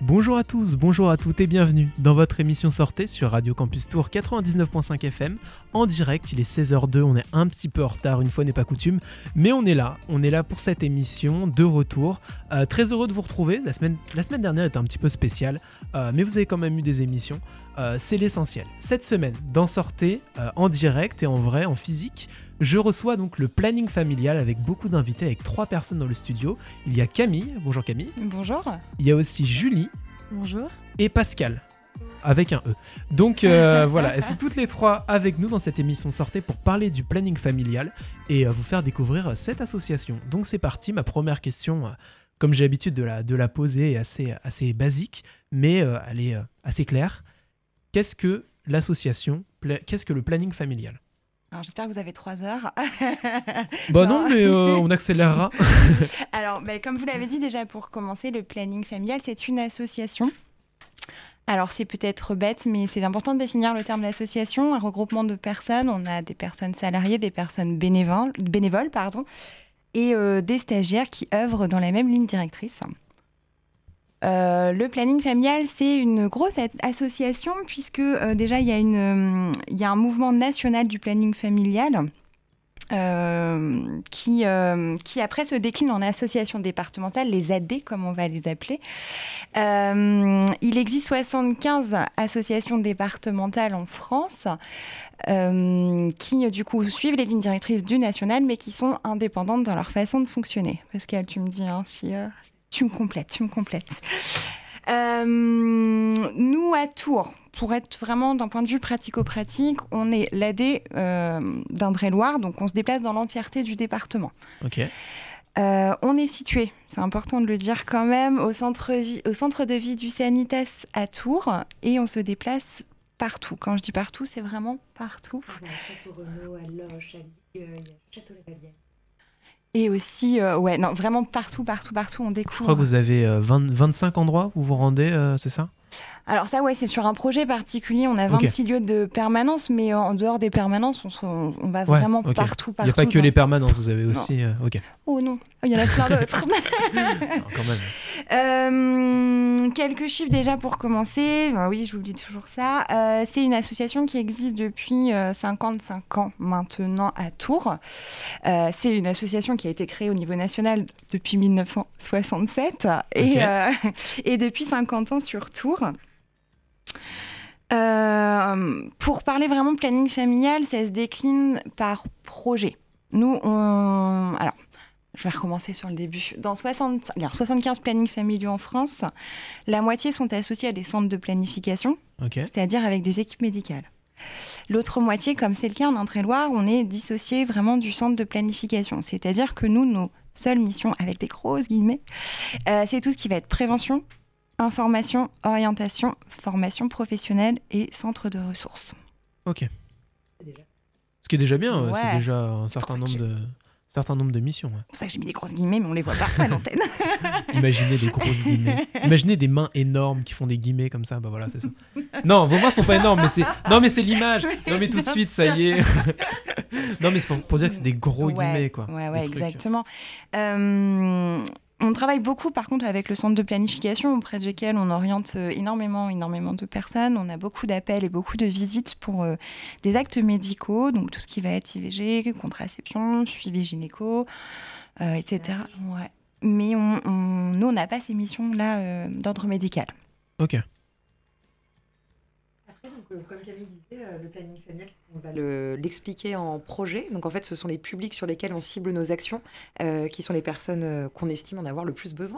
Bonjour à tous, bonjour à toutes et bienvenue dans votre émission Sortez sur Radio Campus Tour 99.5 FM. En direct, il est 16h02, on est un petit peu en retard, une fois n'est pas coutume, mais on est là pour cette émission de retour. Très heureux de vous retrouver, la semaine dernière était un petit peu spéciale, mais vous avez quand même eu des émissions, c'est l'essentiel. Cette semaine, dans Sortez, en direct et en vrai, en physique, je reçois donc le planning familial avec beaucoup d'invités, avec 3 personnes dans le studio. Il y a Camille, bonjour Camille. Bonjour. Il y a aussi Julie. Bonjour. Et Pascal, avec un E. Donc voilà, c'est toutes les 3 avec nous dans cette émission Sortez pour parler du planning familial et vous faire découvrir cette association. Donc c'est parti, ma première question, comme j'ai l'habitude de la poser, est assez basique, mais elle est assez claire. Qu'est-ce que le planning familial ? Alors j'espère que vous avez 3 heures. Bah non, mais on accélérera. Alors, comme vous l'avez dit déjà pour commencer, le planning familial, c'est une association. Alors c'est peut-être bête, mais c'est important de définir le terme d'association. Un regroupement de personnes, on a des personnes salariées, des personnes bénévoles, et des stagiaires qui œuvrent dans la même ligne directrice. Le planning familial, c'est une grosse association puisque déjà, il y a un mouvement national du planning familial qui après se décline en associations départementales, les AD comme on va les appeler. Il existe 75 associations départementales en France qui du coup suivent les lignes directrices du national mais qui sont indépendantes dans leur façon de fonctionner. Pascal, tu me dis si... Tu me complètes. Nous, à Tours, pour être vraiment d'un point de vue pratico-pratique, on est l'AD d'Indre-et-Loire, donc on se déplace dans l'entièreté du département. Ok. On est situé, c'est important de le dire quand même, au centre de vie du Sanitas à Tours, et on se déplace partout. Quand je dis partout, c'est vraiment partout. Il y a Château-Renaud, à Loche, à Ligueuil, il y a Château-les-Vallières. Et aussi, vraiment partout, on découvre. Je crois que vous avez 25 endroits où vous vous rendez, c'est ça ? Alors ça, c'est sur un projet particulier. On a 26 lieux de permanence, mais en dehors des permanences, on va vraiment partout. Il n'y a pas que les permanences, vous avez aussi... ok. Oh non, il y en a plein d'autres. Non, quand même. Quelques chiffres déjà pour commencer. Oui, j'oublie toujours ça. C'est une association qui existe depuis 55 ans maintenant à Tours. C'est une association qui a été créée au niveau national depuis 1967 et depuis 50 ans sur Tours. Pour parler vraiment de planning familial, ça se décline par projet. Nous, alors, je vais recommencer sur le début. Dans 75 plannings familiaux en France, la moitié sont associés à des centres de planification, c'est-à-dire avec des équipes médicales. L'autre moitié, comme c'est le cas en Indre-et-Loire, on est dissocié vraiment du centre de planification. C'est-à-dire que nous, nos seules missions, avec des grosses guillemets, c'est tout ce qui va être prévention, information, orientation, formation professionnelle et centre de ressources. Ok. Ce qui est déjà bien, c'est déjà un certain nombre de missions. Ouais. C'est pour ça que j'ai mis des grosses guillemets, mais on les voit pas à l'antenne. Imaginez des grosses guillemets. Imaginez des mains énormes qui font des guillemets comme ça. Bah voilà, c'est ça. Non, vos mains sont pas énormes, mais c'est l'image. Non, mais tout de suite, ça y est. Non, mais c'est pour dire que c'est des gros guillemets, quoi. Ouais, exactement. On travaille beaucoup, par contre, avec le centre de planification auprès duquel on oriente énormément de personnes. On a beaucoup d'appels et beaucoup de visites pour des actes médicaux, donc tout ce qui va être IVG, contraception, suivi gynéco, etc. Ouais. Mais nous, on n'a pas ces missions-là d'ordre médical. Ok. Donc, comme Camille disait, le planning familial, on va l'expliquer en projet. Donc, en fait, ce sont les publics sur lesquels on cible nos actions, qui sont les personnes qu'on estime en avoir le plus besoin.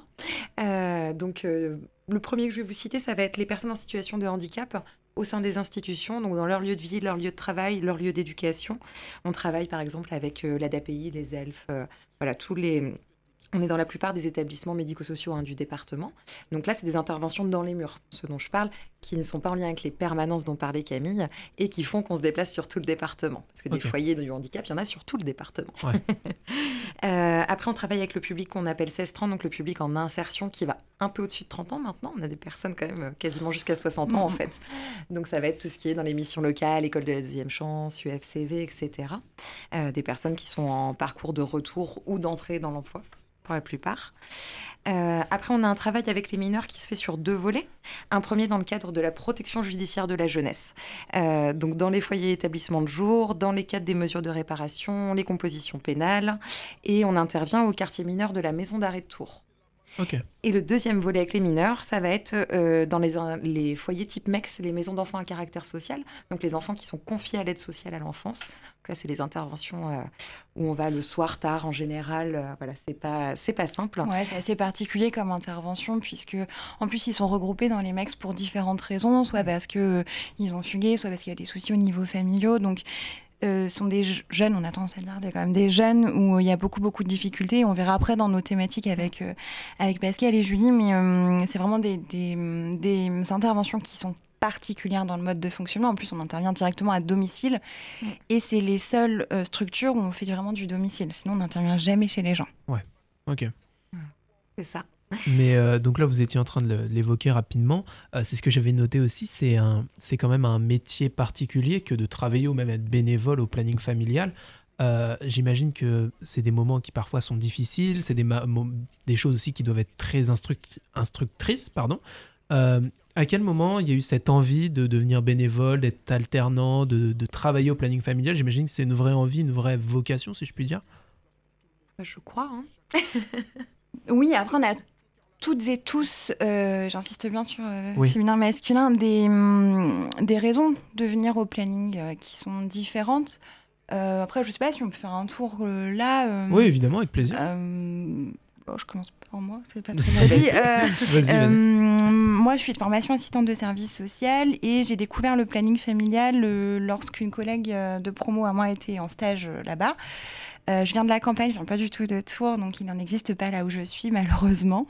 Le premier que je vais vous citer, ça va être les personnes en situation de handicap au sein des institutions, donc dans leur lieu de vie, leur lieu de travail, leur lieu d'éducation. On travaille, par exemple, avec l'ADAPI, les ELF, On est dans la plupart des établissements médico-sociaux du département. Donc là, c'est des interventions dans les murs, ce dont je parle, qui ne sont pas en lien avec les permanences dont parlait Camille et qui font qu'on se déplace sur tout le département. Parce que des foyers du handicap, il y en a sur tout le département. Ouais. Après, on travaille avec le public qu'on appelle 16-30, donc le public en insertion qui va un peu au-dessus de 30 ans maintenant. On a des personnes quand même quasiment jusqu'à 60 ans en fait. Donc ça va être tout ce qui est dans les missions locales, École de la deuxième chance, UFCV, etc. Des personnes qui sont en parcours de retour ou d'entrée dans l'emploi. pour la plupart. Après, on a un travail avec les mineurs qui se fait sur 2 volets. Un premier dans le cadre de la protection judiciaire de la jeunesse. Donc dans les foyers et établissements de jour, dans les cadres des mesures de réparation, les compositions pénales. Et on intervient au quartier mineur de la maison d'arrêt de Tours. Ok. Et le deuxième volet avec les mineurs, ça va être dans les foyers type MEX, les maisons d'enfants à caractère social. Donc les enfants qui sont confiés à l'aide sociale à l'enfance. Donc là, c'est les interventions où on va le soir tard en général. Voilà, c'est pas simple. Ouais, c'est assez particulier comme intervention puisque en plus ils sont regroupés dans les MEX pour différentes raisons, soit parce que ils ont fugué, soit parce qu'il y a des soucis au niveau familiaux. Donc sont des jeunes, on a tendance à dire, quand même des jeunes où il y a beaucoup de difficultés. On verra après dans nos thématiques avec Pascal et Julie, mais c'est vraiment des interventions qui sont particulières dans le mode de fonctionnement. En plus, on intervient directement à domicile et c'est les seules structures où on fait vraiment du domicile. Sinon, on n'intervient jamais chez les gens. Ouais, ok. C'est ça. Mais donc là, vous étiez en train de l'évoquer rapidement. C'est ce que j'avais noté aussi. C'est quand même un métier particulier que de travailler ou même être bénévole au planning familial. J'imagine que c'est des moments qui parfois sont difficiles. C'est des choses aussi qui doivent être très instructrices. À quel moment il y a eu cette envie de devenir bénévole, d'être alternant, de travailler au planning familial? J'imagine que c'est une vraie envie, une vraie vocation, si je puis dire. Je crois. Oui, après on a toutes et tous, j'insiste bien sur Oui. féminin, masculin, des raisons de venir au planning qui sont différentes. Après, je ne sais pas si on peut faire un tour là. Oui, évidemment, avec plaisir. Je commence par moi, c'est pas très ma vie. Vas-y. Moi, je suis de formation assistante de service social et j'ai découvert le planning familial lorsqu'une collègue de promo à moi était en stage là-bas. Je viens de la campagne, je viens pas du tout de Tours, donc il n'en existe pas là où je suis, malheureusement.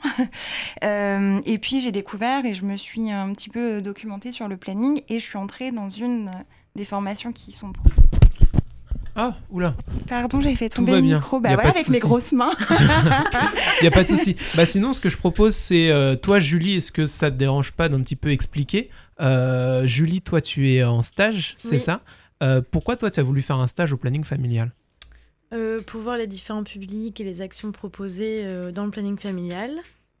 Et puis j'ai découvert et je me suis un petit peu documentée sur le planning et je suis entrée dans une des formations qui sont... Ah, oula. Pardon, j'ai fait tomber va le bien. micro. Y a Bah pas voilà, de avec mes souci. grosses mains. Il n'y a pas de souci. Sinon, ce que je propose, c'est toi, Julie, est-ce que ça te dérange pas d'un petit peu expliquer Julie, toi, tu es en stage, c'est Oui. ça Pourquoi toi, tu as voulu faire un stage au planning familial? Pour voir les différents publics et les actions proposées dans le planning familial.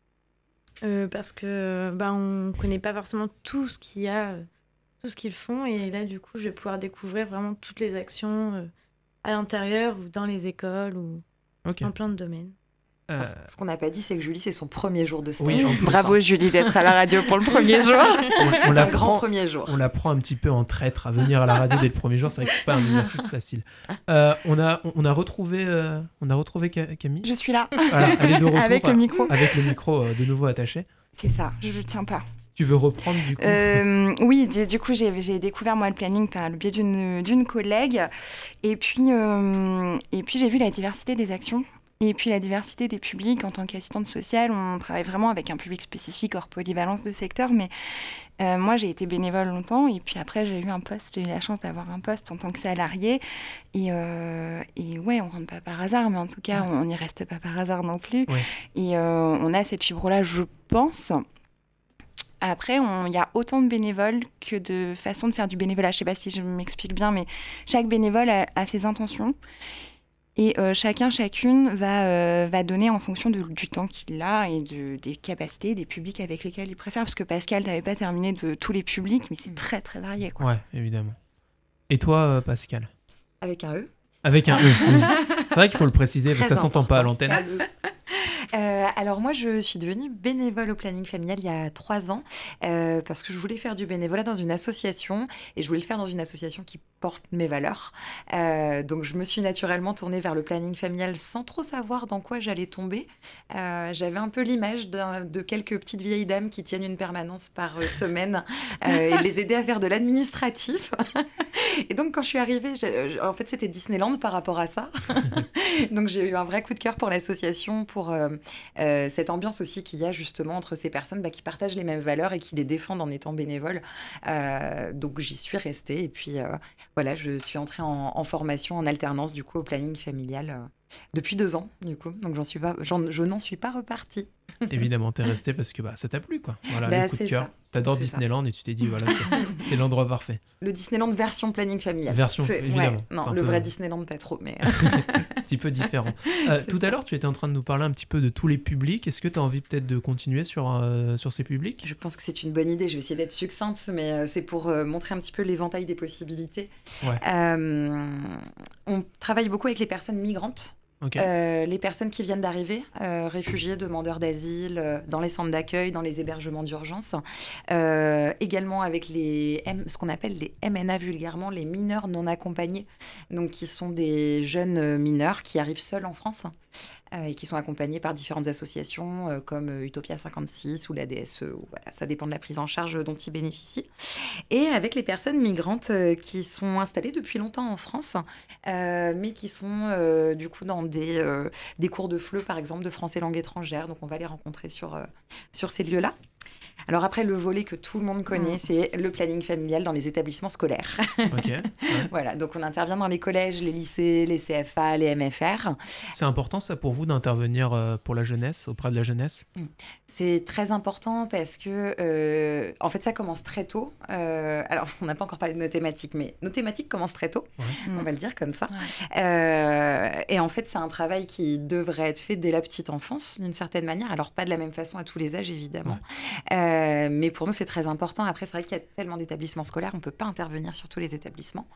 Parce que on connaît pas forcément tout ce qu'il y a, tout ce qu'ils font. Et là, du coup, je vais pouvoir découvrir vraiment toutes les actions à l'intérieur ou dans les écoles ou Ok. dans plein de domaines. Ce qu'on n'a pas dit, c'est que Julie, c'est son premier jour de stage. Oui, en plus. Bravo Julie d'être à la radio pour le premier jour. On Un grand premier jour. On l'apprend un petit peu en traître à venir à la radio dès le premier jour. C'est vrai que c'est pas un exercice facile. On a retrouvé Camille. Je suis là, Voilà, elle est de retour avec le micro. avec le micro de nouveau attaché. C'est ça, je tiens pas. Tu veux reprendre du coup? Oui, du coup, j'ai découvert moi le planning par le biais d'une collègue. Et puis j'ai vu la diversité des actions. Et puis la diversité des publics. En tant qu'assistante sociale, on travaille vraiment avec un public spécifique hors polyvalence de secteur. Mais moi, j'ai été bénévole longtemps. Et puis après, j'ai eu la chance d'avoir un poste en tant que salariée. Et ouais, on rentre pas par hasard. Mais en tout cas, on n'y reste pas par hasard non plus. Ouais. Et on a cette fibre-là, je pense. Après, il y a autant de bénévoles que de façons de faire du bénévolat. Je ne sais pas si je m'explique bien, mais chaque bénévole a ses intentions. Et chacune va donner en fonction du temps qu'il a et des capacités, des publics avec lesquels il préfère. Parce que Pascal n'avait pas terminé de tous les publics, mais c'est très, très varié, quoi. Ouais, évidemment. Et toi, Pascal? Avec un E. Avec un E. Oui. C'est vrai qu'il faut le préciser, parce que Très ça s'entend pas à important. l'antenne. Alors moi, je suis devenue bénévole au planning familial il y a 3 ans parce que je voulais faire du bénévolat dans une association et je voulais le faire dans une association qui porte mes valeurs. Donc je me suis naturellement tournée vers le planning familial sans trop savoir dans quoi j'allais tomber. J'avais un peu l'image de quelques petites vieilles dames qui tiennent une permanence par semaine et les aider à faire de l'administratif. Et donc quand je suis arrivée, en fait c'était Disneyland par rapport à ça. Donc j'ai eu un vrai coup de cœur pour l'association, pour cette ambiance aussi qu'il y a justement entre ces personnes qui partagent les mêmes valeurs et qui les défendent en étant bénévoles. Donc j'y suis restée et puis voilà, je suis entrée en formation en alternance du coup au planning familial depuis 2 ans du coup. Donc je n'en suis pas repartie. Évidemment, t'es resté parce que ça t'a plu, quoi. Voilà, le coup de c'est cœur. ça. T'adores C'est Disneyland et tu t'es dit, voilà, c'est l'endroit parfait. Le Disneyland version planning familial. Évidemment. Non, le vrai Disneyland, pas trop, mais... un petit peu différent. Tout à l'heure, tu étais en train de nous parler un petit peu de tous les publics. Est-ce que tu as envie peut-être de continuer sur ces publics ? Je pense que c'est une bonne idée. Je vais essayer d'être succincte, mais c'est pour montrer un petit peu l'éventail des possibilités. Ouais. On travaille beaucoup avec les personnes migrantes. Okay. Les personnes qui viennent d'arriver, réfugiés, demandeurs d'asile, dans les centres d'accueil, dans les hébergements d'urgence. Également avec ce qu'on appelle les MNA vulgairement, les mineurs non accompagnés, donc qui sont des jeunes mineurs qui arrivent seuls en France et qui sont accompagnés par différentes associations comme Utopia 56 ou la DSE. Voilà, ça dépend de la prise en charge dont ils bénéficient. Et avec les personnes migrantes qui sont installées depuis longtemps en France, mais qui sont du coup dans des cours de FLE, par exemple, de français langue étrangère. Donc, on va les rencontrer sur ces lieux-là. Alors après, le volet que tout le monde connaît, c'est le planning familial dans les établissements scolaires. Ouais. Voilà, donc on intervient dans les collèges, les lycées, les CFA, les MFR. C'est important ça pour vous d'intervenir pour la jeunesse, auprès de la jeunesse ? C'est très important parce que, en fait, ça commence très tôt. Alors, on n'a pas encore parlé de nos thématiques, mais nos thématiques commencent très tôt, on va le dire comme ça. Ouais. Et en fait, c'est un travail qui devrait être fait dès la petite enfance, d'une certaine manière. Alors, pas de la même façon à tous les âges, évidemment. Ouais. Mais pour nous, c'est très important. Après, c'est vrai qu'il y a tellement d'établissements scolaires, on ne peut pas intervenir sur tous les établissements.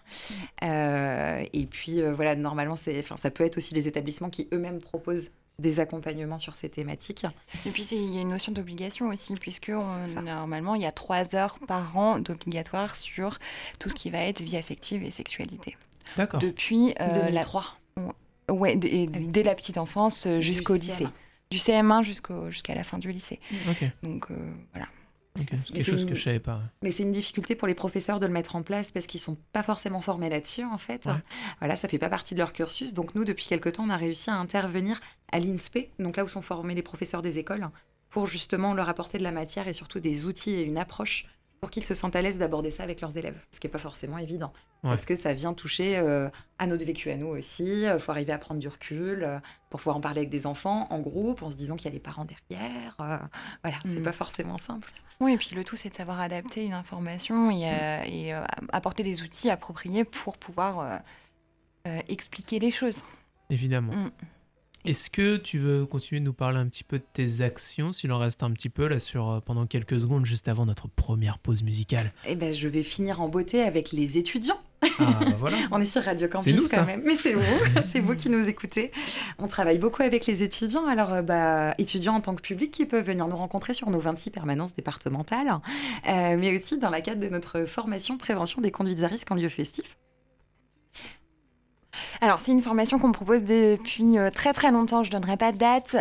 Et puis, voilà, normalement, ça peut être aussi les établissements qui eux-mêmes proposent des accompagnements sur ces thématiques. Et puis, il y a une notion d'obligation aussi, puisque normalement, il y a 3 heures par an d'obligatoire sur tout ce qui va être vie affective et sexualité. D'accord. Depuis 2003. Ouais, dès la petite enfance jusqu'au lycée. Du CM1 jusqu'à la fin du lycée. Okay. Donc, voilà. Okay. C'est quelque chose que je ne savais pas. Mais c'est une difficulté pour les professeurs de le mettre en place parce qu'ils ne sont pas forcément formés là-dessus, en fait. Ouais. Voilà, ça ne fait pas partie de leur cursus. Donc nous, depuis quelque temps, on a réussi à intervenir à l'INSPE, donc là où sont formés les professeurs des écoles, pour justement leur apporter de la matière et surtout des outils et une approche pour qu'ils se sentent à l'aise d'aborder ça avec leurs élèves, ce qui n'est pas forcément évident. Ouais. Parce que ça vient toucher à notre vécu à nous aussi. Il faut arriver à prendre du recul pour pouvoir en parler avec des enfants en groupe, en se disant qu'il y a les parents derrière. Voilà, c'est pas forcément simple. Oui, et puis le tout, c'est de savoir adapter une information et apporter des outils appropriés pour pouvoir expliquer les choses. Évidemment. Est-ce que tu veux continuer de nous parler un petit peu de tes actions, s'il en reste un petit peu là pendant quelques secondes, juste avant notre première pause musicale ? Eh ben, je vais finir en beauté avec les étudiants. Ah, bah voilà. On est sur Radio Campus, c'est nous, quand même. Mais c'est vous qui nous écoutez. On travaille beaucoup avec les étudiants. Alors, étudiants en tant que public qui peuvent venir nous rencontrer sur nos 26 permanences départementales, mais aussi dans le cadre de notre formation prévention des conduites à risque en lieu festif. Alors, c'est une formation qu'on propose depuis très très longtemps, je ne donnerai pas de date,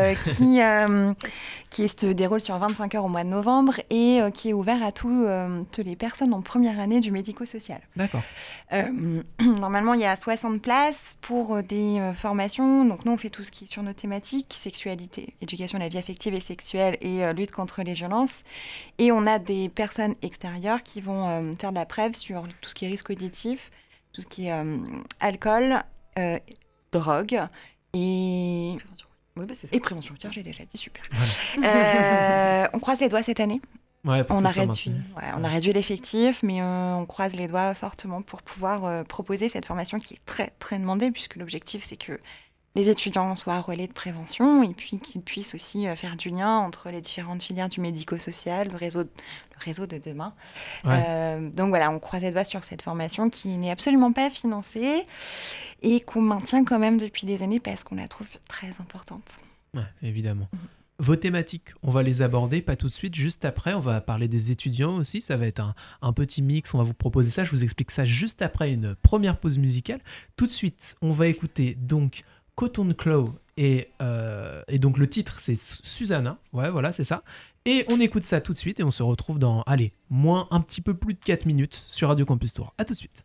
qui se déroule sur 25 heures au mois de novembre et qui est ouvert à toutes les personnes en première année du médico-social. D'accord. Normalement, il y a 60 places pour des formations. Donc, nous, on fait tout ce qui est sur nos thématiques, sexualité, éducation de la vie affective et sexuelle et lutte contre les violences. Et on a des personnes extérieures qui vont faire de la préve sur tout ce qui est risque auditif, tout ce qui est alcool, drogue et prévention routière, j'ai déjà dit, super. Voilà. On croise les doigts cette année. Ouais, on a réduit l'effectif, mais on croise les doigts fortement pour pouvoir proposer cette formation qui est très, très demandée, puisque l'objectif, c'est que les étudiants soient relais de prévention et puis qu'ils puissent aussi faire du lien entre les différentes filières du médico-social, le réseau de demain. Ouais. Donc voilà, on croise les doigts sur cette formation qui n'est absolument pas financée et qu'on maintient quand même depuis des années parce qu'on la trouve très importante. Ouais, évidemment. Vos thématiques, on va les aborder, pas tout de suite, juste après, on va parler des étudiants aussi, ça va être un petit mix, on va vous proposer ça, je vous explique ça juste après une première pause musicale. Tout de suite, on va écouter donc Cotton Claw et donc le titre c'est Susanna, ouais voilà c'est ça, et on écoute ça tout de suite et on se retrouve dans, un petit peu plus de 4 minutes sur Radio Campus Tour. À tout de suite.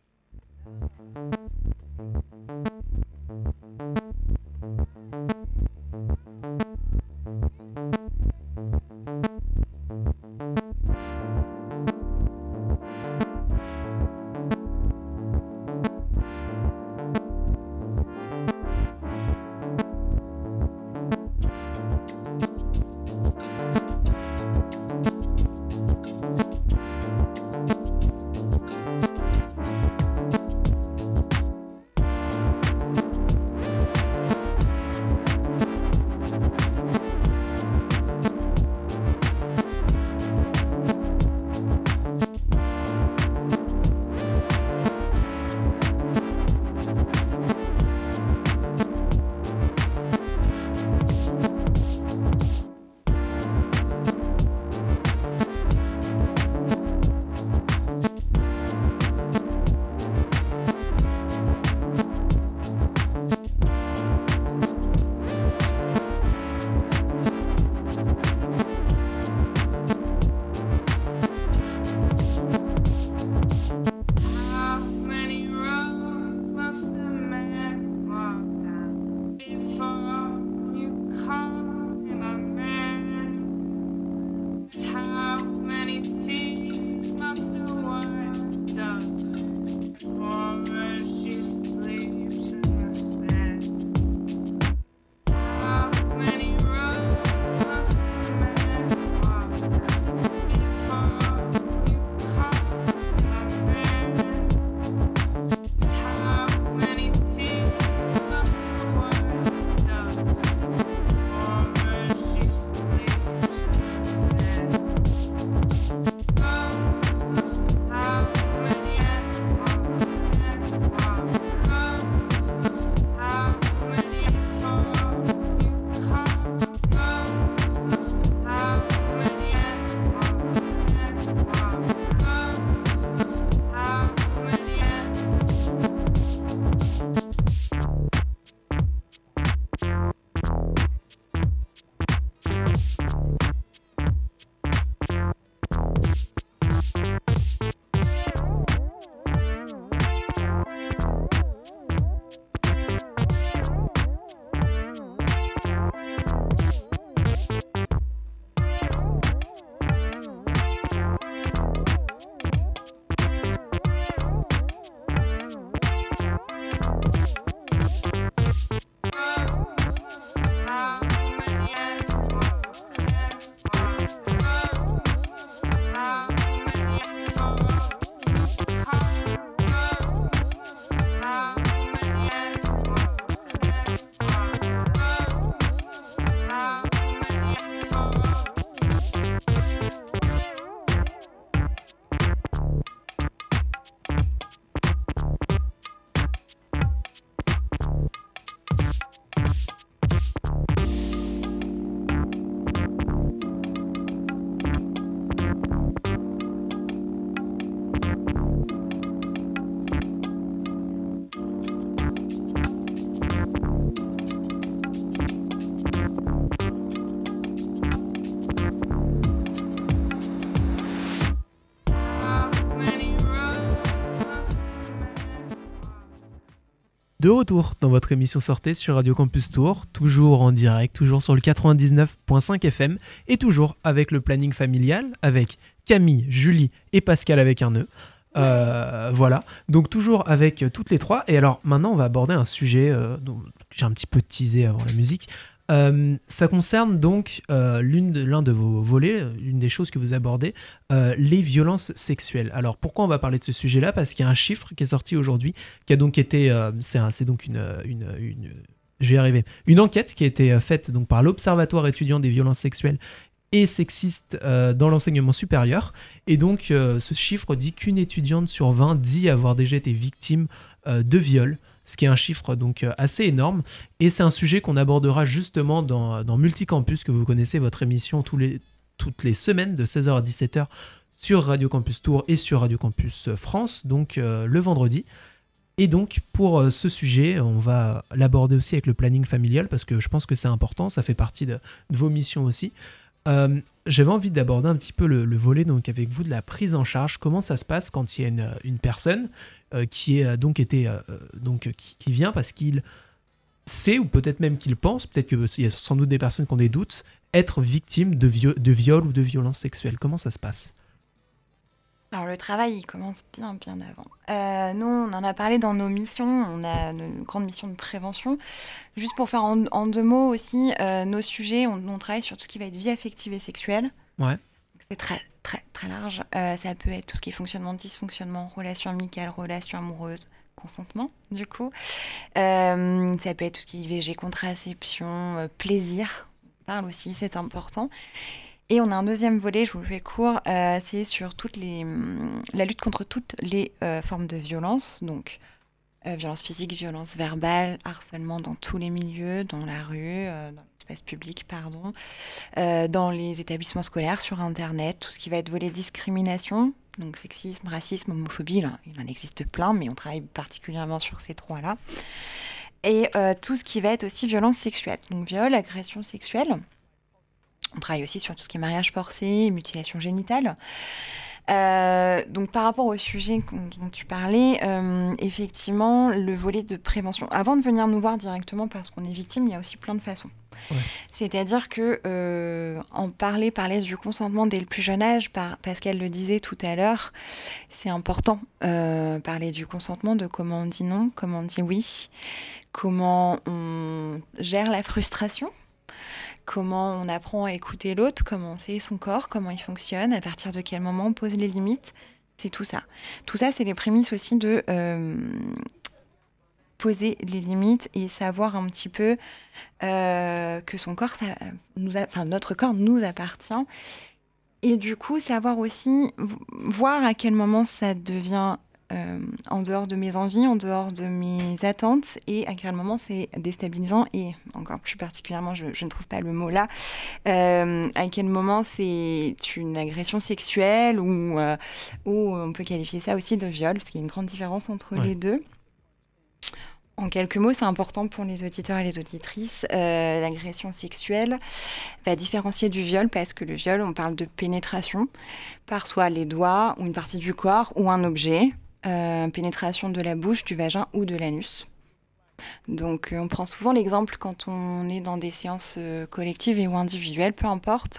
De retour dans votre émission Sortez sur Radio Campus Tours, toujours en direct, toujours sur le 99.5 FM et toujours avec le planning familial, avec Camille, Julie et Pascal avec un E. Voilà, donc toujours avec toutes les trois. Et alors maintenant on va aborder un sujet dont j'ai un petit peu teasé avant la musique. Ça concerne donc l'un de vos volets, une des choses que vous abordez, les violences sexuelles. Alors pourquoi on va parler de ce sujet-là ? Parce qu'il y a un chiffre qui est sorti aujourd'hui, qui a donc été, c'est donc je vais y arriver, une enquête qui a été faite donc par l'Observatoire étudiant des violences sexuelles et sexistes dans l'enseignement supérieur. Et donc ce chiffre dit qu'une étudiante sur 20 dit avoir déjà été victime de viol. Ce qui est un chiffre donc assez énorme. Et c'est un sujet qu'on abordera justement dans Multicampus, que vous connaissez, votre émission toutes les semaines de 16h à 17h sur Radio Campus Tours et sur Radio Campus France, donc le vendredi. Et donc pour ce sujet, on va l'aborder aussi avec le planning familial, parce que je pense que c'est important, ça fait partie de vos missions aussi. J'avais envie d'aborder un petit peu le volet donc avec vous de la prise en charge. Comment ça se passe quand il y a une personne qui est donc été qui vient parce qu'il sait, ou peut-être même qu'il pense, peut-être qu'il y a sans doute des personnes qui ont des doutes, être victime de viol ou de violence sexuelle. Comment ça se passe ? Alors le travail, il commence bien avant. Nous, on en a parlé dans nos missions, on a une grande mission de prévention. Juste pour faire en 2 mots aussi, nos sujets, on travaille sur tout ce qui va être vie affective et sexuelle. Ouais. C'est très, très, très large. Ça peut être tout ce qui est fonctionnement, dysfonctionnement, relations amicales, relations amoureuses, consentement, du coup. Ça peut être tout ce qui est IVG, contraception, plaisir. On parle aussi, c'est important. Et on a un deuxième volet, je vous le fais court, c'est sur la lutte contre toutes les formes de violence, donc violence physique, violence verbale, harcèlement dans tous les milieux, dans la rue, dans l'espace public, dans les établissements scolaires, sur Internet, tout ce qui va être volet discrimination, donc sexisme, racisme, homophobie, là, il en existe plein, mais on travaille particulièrement sur ces 3-là. Et tout ce qui va être aussi violence sexuelle, donc viol, agression sexuelle. On travaille aussi sur tout ce qui est mariage forcé, mutilation génitale. Donc par rapport au sujet dont tu parlais, effectivement, le volet de prévention. Avant de venir nous voir directement parce qu'on est victime, il y a aussi plein de façons. Ouais. C'est-à-dire que parler du consentement dès le plus jeune âge, Pascal le disait tout à l'heure, c'est important. Parler du consentement, de comment on dit non, comment on dit oui, comment on gère la frustration. Comment on apprend à écouter l'autre, comment on sait son corps, comment il fonctionne, à partir de quel moment on pose les limites, c'est tout ça. Tout ça, c'est les prémices aussi de poser les limites et savoir un petit peu que son corps, notre corps nous appartient. Et du coup, savoir aussi voir à quel moment ça devient en dehors de mes envies, en dehors de mes attentes, et à quel moment c'est déstabilisant, et encore plus particulièrement, je ne trouve pas le mot là, à quel moment c'est une agression sexuelle, ou on peut qualifier ça aussi de viol, parce qu'il y a une grande différence entre les deux. En quelques mots, c'est important pour les auditeurs et les auditrices. L'agression sexuelle va différencier du viol, parce que le viol, on parle de pénétration par soit les doigts ou une partie du corps ou un objet. Pénétration de la bouche, du vagin ou de l'anus. Donc on prend souvent l'exemple quand on est dans des séances collectives ou individuelles, peu importe.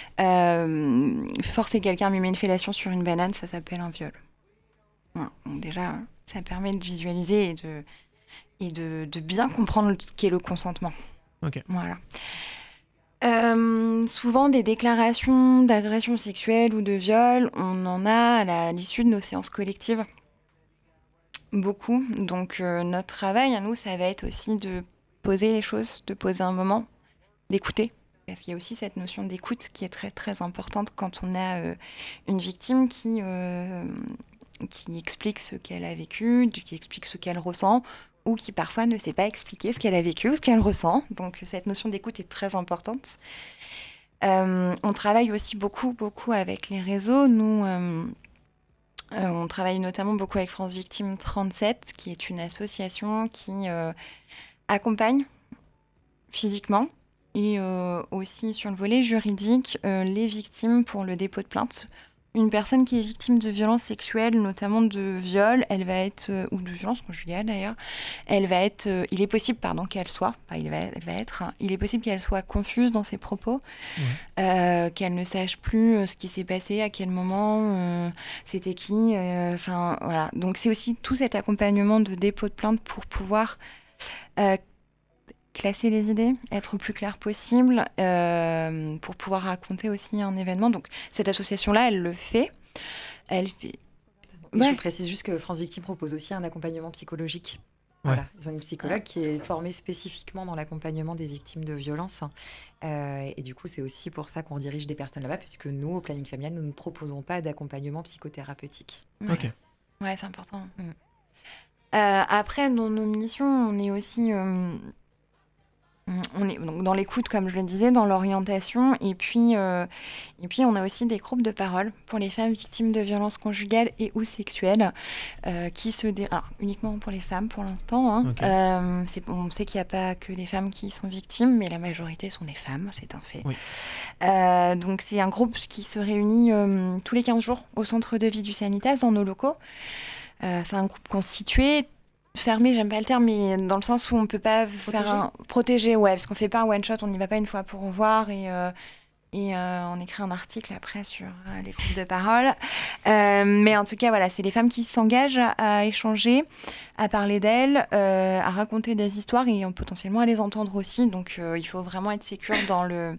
Forcer quelqu'un à mimer une fellation sur une banane, ça s'appelle un viol. Voilà. Donc déjà, ça permet de visualiser et de bien comprendre ce qu'est le consentement. Okay. Voilà. Souvent des déclarations d'agression sexuelle ou de viol, on en a à l'issue de nos séances collectives. Beaucoup. Donc notre travail à nous, ça va être aussi de poser les choses, de poser un moment, d'écouter. Parce qu'il y a aussi cette notion d'écoute qui est très très importante quand on a une victime qui explique ce qu'elle a vécu, qui explique ce qu'elle ressent, ou qui parfois ne sait pas expliquer ce qu'elle a vécu ou ce qu'elle ressent. Donc cette notion d'écoute est très importante. On travaille aussi beaucoup avec les réseaux. Nous, on travaille notamment beaucoup avec France Victimes 37, qui est une association qui accompagne physiquement et aussi sur le volet juridique les victimes pour le dépôt de plainte une personne qui est victime de violences sexuelles, notamment de viol, elle va être, ou de violences conjugales d'ailleurs, elle va être, il est possible qu'elle soit, elle va être, il est possible qu'elle soit confuse dans ses propos, qu'elle ne sache plus ce qui s'est passé, à quel moment, c'était qui, enfin voilà. Donc c'est aussi tout cet accompagnement de dépôt de plainte pour pouvoir classer les idées, être le plus clair possible, pour pouvoir raconter aussi un événement. Donc cette association-là, elle le fait. Elle fait... Je précise juste que France Victime propose aussi un accompagnement psychologique. Voilà. Ils ont une psychologue qui est formée spécifiquement dans l'accompagnement des victimes de violences. Et du coup, c'est aussi pour ça qu'on redirige des personnes là-bas, puisque nous, au planning familial, nous ne proposons pas d'accompagnement psychothérapeutique. Ok. Ouais, c'est important. Après, dans nos missions, on est aussi... on est donc dans l'écoute, comme je le disais, dans l'orientation, et puis on a aussi des groupes de parole pour les femmes victimes de violences conjugales et ou sexuelles, qui alors, uniquement pour les femmes pour l'instant. Hein. Okay. On sait qu'il n'y a pas que des femmes qui sont victimes, mais la majorité sont des femmes, c'est un fait. Oui. Donc c'est un groupe qui se réunit tous les 15 jours au centre de vie du Sanitas, dans nos locaux. C'est un groupe constitué. Fermé, j'aime pas le terme, mais dans le sens où on peut pas protéger, ouais, parce qu'on fait pas un one shot, on n'y va pas une fois pour voir et on écrit un article après sur les groupes de parole. Mais en tout cas, voilà, c'est les femmes qui s'engagent à échanger, à parler d'elles, à raconter des histoires et potentiellement à les entendre aussi. Donc il faut vraiment être sécure dans le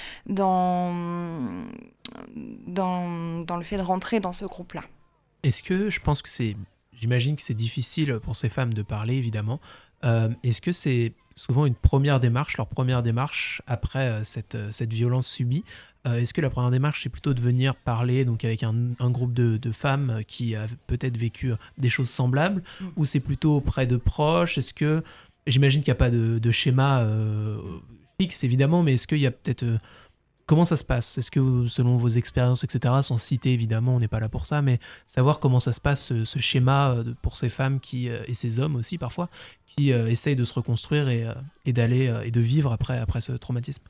fait de rentrer dans ce groupe-là. Est-ce que j'imagine que c'est difficile pour ces femmes de parler, évidemment. Est-ce que c'est souvent leur première démarche après cette violence subie? Est-ce que la première démarche, c'est plutôt de venir parler donc avec un groupe de femmes qui a peut-être vécu des choses semblables, ou c'est plutôt auprès de proches? Est-ce que, j'imagine qu'il n'y a pas de schéma fixe, évidemment, mais est-ce qu'il y a peut-être... Comment ça se passe? Est-ce que, selon vos expériences, etc., sont citées, évidemment, on n'est pas là pour ça, mais savoir comment ça se passe, ce schéma pour ces femmes et ces hommes aussi, parfois, qui essayent de se reconstruire et d'aller et de vivre après ce traumatisme.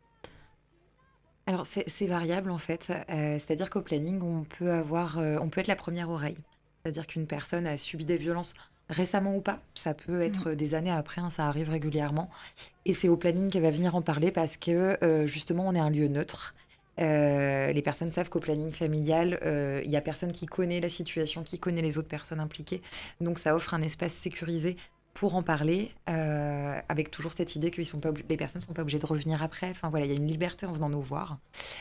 Alors, c'est variable, en fait. C'est-à-dire qu'au planning, on peut être la première oreille. C'est-à-dire qu'une personne a subi des violences récemment ou pas, ça peut être des années après, hein, ça arrive régulièrement. Et c'est au planning qu'elle va venir en parler parce que justement, on est un lieu neutre. Les personnes savent qu'au planning familial, il n'y a personne qui connaît la situation, qui connaît les autres personnes impliquées. Donc ça offre un espace sécurisé pour en parler, avec toujours cette idée que les personnes ne sont pas obligées de revenir après. Enfin voilà, il y a une liberté en venant nous voir.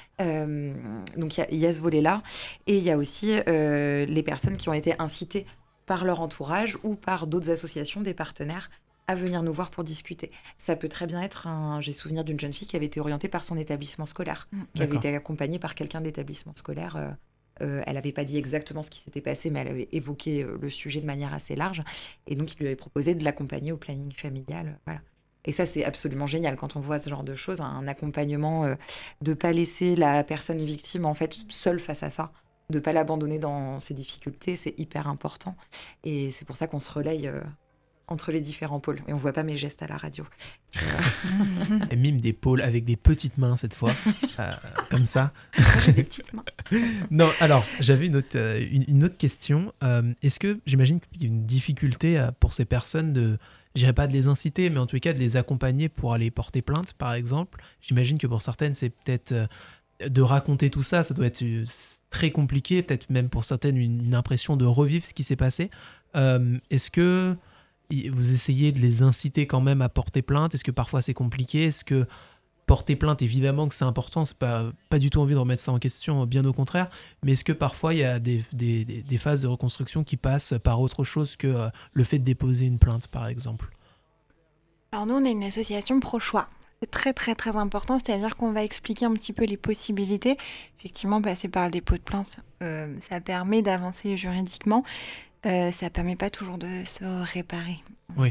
Donc il y a ce volet-là. Et il y a aussi les personnes qui ont été incitées par leur entourage ou par d'autres associations, des partenaires, à venir nous voir pour discuter. Ça peut très bien être j'ai souvenir d'une jeune fille qui avait été orientée par son établissement scolaire, qui avait été accompagnée par quelqu'un de l'établissement scolaire. Elle n'avait pas dit exactement ce qui s'était passé, mais elle avait évoqué le sujet de manière assez large. Et donc, il lui avait proposé de l'accompagner au planning familial. Voilà. Et ça, c'est absolument génial quand on voit ce genre de choses, un accompagnement, de ne pas laisser la personne victime en fait, seule face à ça. De ne pas l'abandonner dans ses difficultés, c'est hyper important. Et c'est pour ça qu'on se relaye entre les différents pôles. Et on ne voit pas mes gestes à la radio. Elle mime des pôles avec des petites mains cette fois, comme ça. Moi, j'ai des petites mains. Non, alors, j'avais une autre question. Est-ce que, j'imagine qu'il y a une difficulté pour ces personnes je dirais pas de les inciter, mais en tout cas de les accompagner pour aller porter plainte, par exemple. J'imagine que pour certaines, c'est peut-être... de raconter tout ça, ça doit être très compliqué, peut-être même pour certaines une impression de revivre ce qui s'est passé. Est-ce que vous essayez de les inciter quand même à porter plainte? Est-ce que parfois c'est compliqué? Est-ce que porter plainte, évidemment que c'est important, c'est pas du tout envie de remettre ça en question, bien au contraire, mais est-ce que parfois il y a des phases de reconstruction qui passent par autre chose que le fait de déposer une plainte, par exemple? Alors nous, on est une association pro-choix. C'est très très très important, c'est-à-dire qu'on va expliquer un petit peu les possibilités. Effectivement, passer par le dépôt de plainte, ça permet d'avancer juridiquement. Ça permet pas toujours de se réparer. Oui.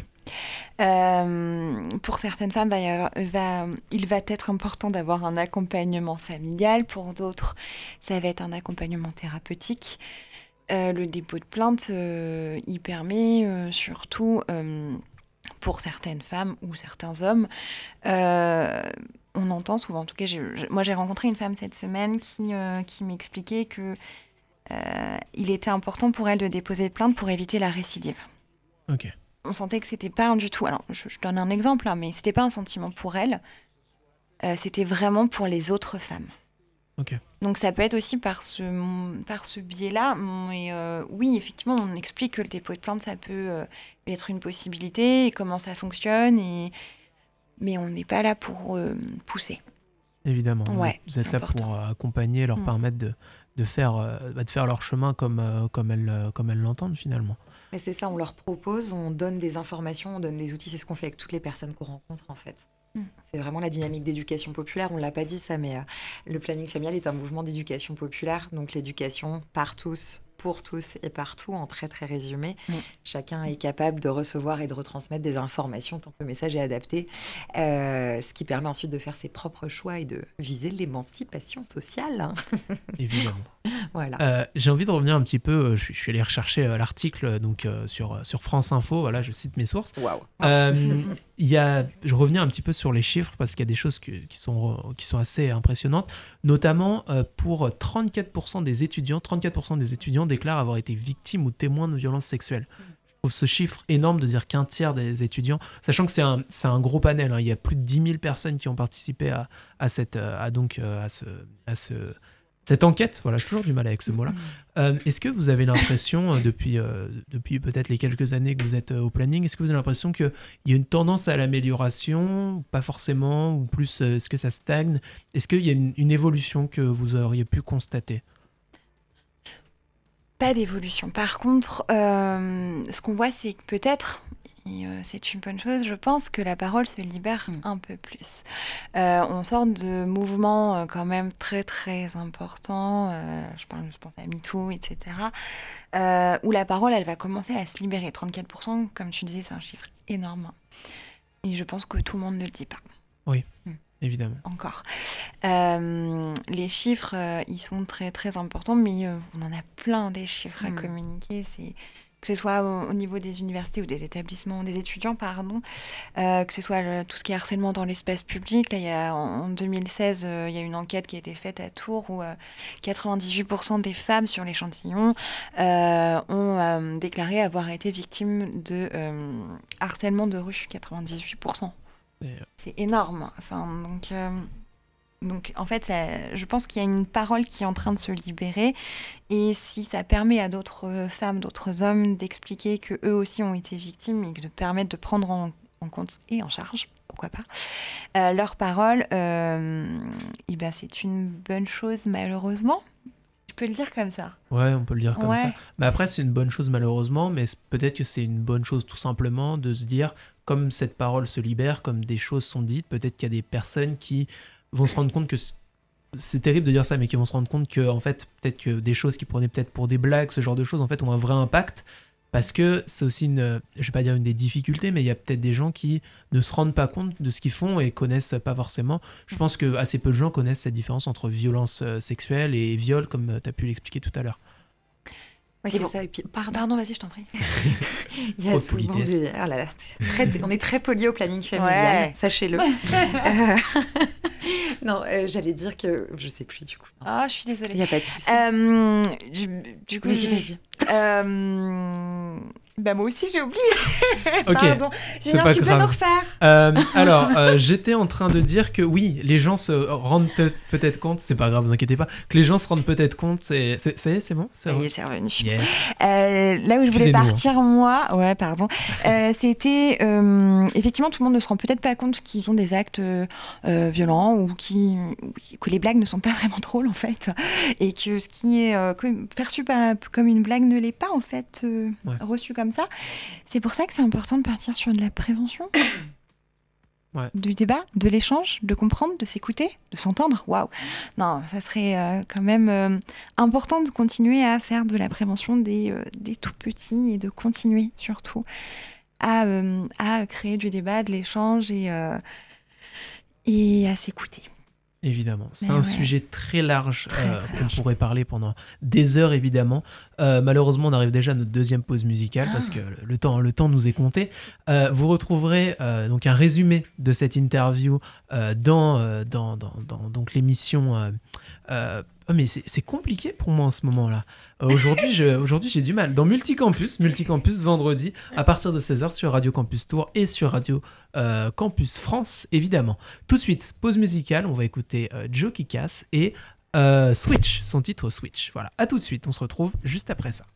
Pour certaines femmes, il va être important d'avoir un accompagnement familial. Pour d'autres, ça va être un accompagnement thérapeutique. Le dépôt de plainte, il permet surtout... pour certaines femmes ou certains hommes, on entend souvent, en tout cas, moi j'ai rencontré une femme cette semaine qui m'expliquait que il était important pour elle de déposer plainte pour éviter la récidive. Ok. On sentait que c'était pas du tout. Alors, je donne un exemple, mais c'était pas un sentiment pour elle. C'était vraiment pour les autres femmes. Ok. Donc, ça peut être aussi par ce biais-là. Mais oui, effectivement, on explique que le dépôt de plainte, ça peut être une possibilité et comment ça fonctionne. Mais on n'est pas là pour pousser. Évidemment. Ouais, vous êtes c'est là important. pour accompagner, leur permettre de faire leur chemin comme elles l'entendent finalement. Mais c'est ça, on leur propose, on donne des informations, on donne des outils. C'est ce qu'on fait avec toutes les personnes qu'on rencontre, en fait. C'est vraiment la dynamique d'éducation populaire. On ne l'a pas dit ça, mais le planning familial est un mouvement d'éducation populaire. Donc l'éducation par tous, pour tous et partout, en très très résumé. Chacun est capable de recevoir et de retransmettre des informations tant que le message est adapté. Ce qui permet ensuite de faire ses propres choix et de viser l'émancipation sociale. Évidemment. Voilà. J'ai envie de revenir un petit peu, je suis allé rechercher l'article sur France Info, voilà, je cite mes sources. Waouh. Je revenais un petit peu sur les chiffres parce qu'il y a des choses qui sont assez impressionnantes, notamment pour 34% des étudiants déclarent avoir été victimes ou témoins de violences sexuelles. Je trouve ce chiffre énorme de dire qu'un tiers des étudiants, sachant que c'est un gros panel, hein, il y a plus de 10 000 personnes qui ont participé à cette enquête, voilà, j'ai toujours du mal avec ce mot-là. Est-ce que vous avez l'impression, depuis peut-être les quelques années que vous êtes au planning, est-ce que vous avez l'impression qu'il y a une tendance à l'amélioration, pas forcément, ou plus est-ce que ça stagne? Est-ce qu'il y a une évolution que vous auriez pu constater? Pas d'évolution. Par contre, ce qu'on voit, c'est que peut-être, et c'est une bonne chose, je pense que la parole se libère un peu plus. On sort de mouvements quand même très très importants, je pense à MeToo, etc., où la parole, elle va commencer à se libérer. 34%, comme tu disais, c'est un chiffre énorme. Et je pense que tout le monde ne le dit pas. Oui, évidemment. Encore. Les chiffres, ils sont très très importants, mais on en a plein des chiffres à communiquer. Que ce soit au niveau des universités ou des établissements, des étudiants, que ce soit tout ce qui est harcèlement dans l'espace public. Là, en 2016, il y a une enquête qui a été faite à Tours où 98% des femmes sur l'échantillon ont déclaré avoir été victimes de harcèlement de rue. 98%. C'est énorme. Enfin, donc, en fait, je pense qu'il y a une parole qui est en train de se libérer. Et si ça permet à d'autres femmes, d'autres hommes d'expliquer qu'eux aussi ont été victimes et de permettre de prendre en compte et en charge, pourquoi pas, leur parole, et ben c'est une bonne chose, malheureusement. Je peux le dire comme ça. Ouais, on peut le dire comme ça. Mais après, c'est une bonne chose, malheureusement, mais peut-être que c'est une bonne chose tout simplement de se dire, comme cette parole se libère, comme des choses sont dites, peut-être qu'il y a des personnes qui vont se rendre compte que c'est terrible de dire ça, mais qui vont se rendre compte que en fait, peut-être que des choses qu'ils prenaient peut-être pour des blagues, ce genre de choses, en fait, ont un vrai impact, parce que c'est aussi je vais pas dire une des difficultés, mais il y a peut-être des gens qui ne se rendent pas compte de ce qu'ils font et connaissent pas forcément. Je pense que assez peu de gens connaissent cette différence entre violence sexuelle et viol, comme tu as pu l'expliquer tout à l'heure. Oui, c'est ça. Et puis, pardon, vas-y, je t'en prie. Il y a souvent des... Oh là là, on est très poli au planning familial, sachez-le. Non, j'allais dire que... Je sais plus, du coup. Ah, je suis désolée. Il n'y a pas de souci. Du coup, vas-y. Bah moi aussi, j'ai oublié. Ok, pardon. Julien, tu peux nous refaire alors, j'étais en train de dire que oui, les gens se rendent peut-être compte, c'est pas grave, vous inquiétez pas, que les gens se rendent peut-être compte, ça y est, c'est bon, c'est revenu. Yes. Là où je voulais partir, moi, c'était effectivement, tout le monde ne se rend peut-être pas compte qu'ils ont des actes violents ou que les blagues ne sont pas vraiment drôles en fait, et que ce qui est perçu comme une blague ne l'est pas en fait reçu comme ça. C'est pour ça que c'est important de partir sur de la prévention, du débat, de l'échange, de comprendre, de s'écouter, de s'entendre. Waouh. Non, ça serait quand même important de continuer à faire de la prévention des tout petits et de continuer surtout à créer du débat, de l'échange et à s'écouter. Évidemment, c'est Mais un ouais. sujet très large Très qu'on large. pourrait parler pendant des heures évidemment. Malheureusement, on arrive déjà à notre deuxième pause musicale parce que le temps nous est compté. Vous retrouverez donc un résumé de cette interview dans donc l'émission. Oh, mais c'est compliqué pour moi en ce moment-là. Aujourd'hui, j'ai du mal. Dans Multicampus vendredi, à partir de 16h sur Radio Campus Tour et sur Radio Campus France, évidemment. Tout de suite, pause musicale, on va écouter Joe Kikas et Switch, son titre Switch. Voilà, à tout de suite, on se retrouve juste après ça.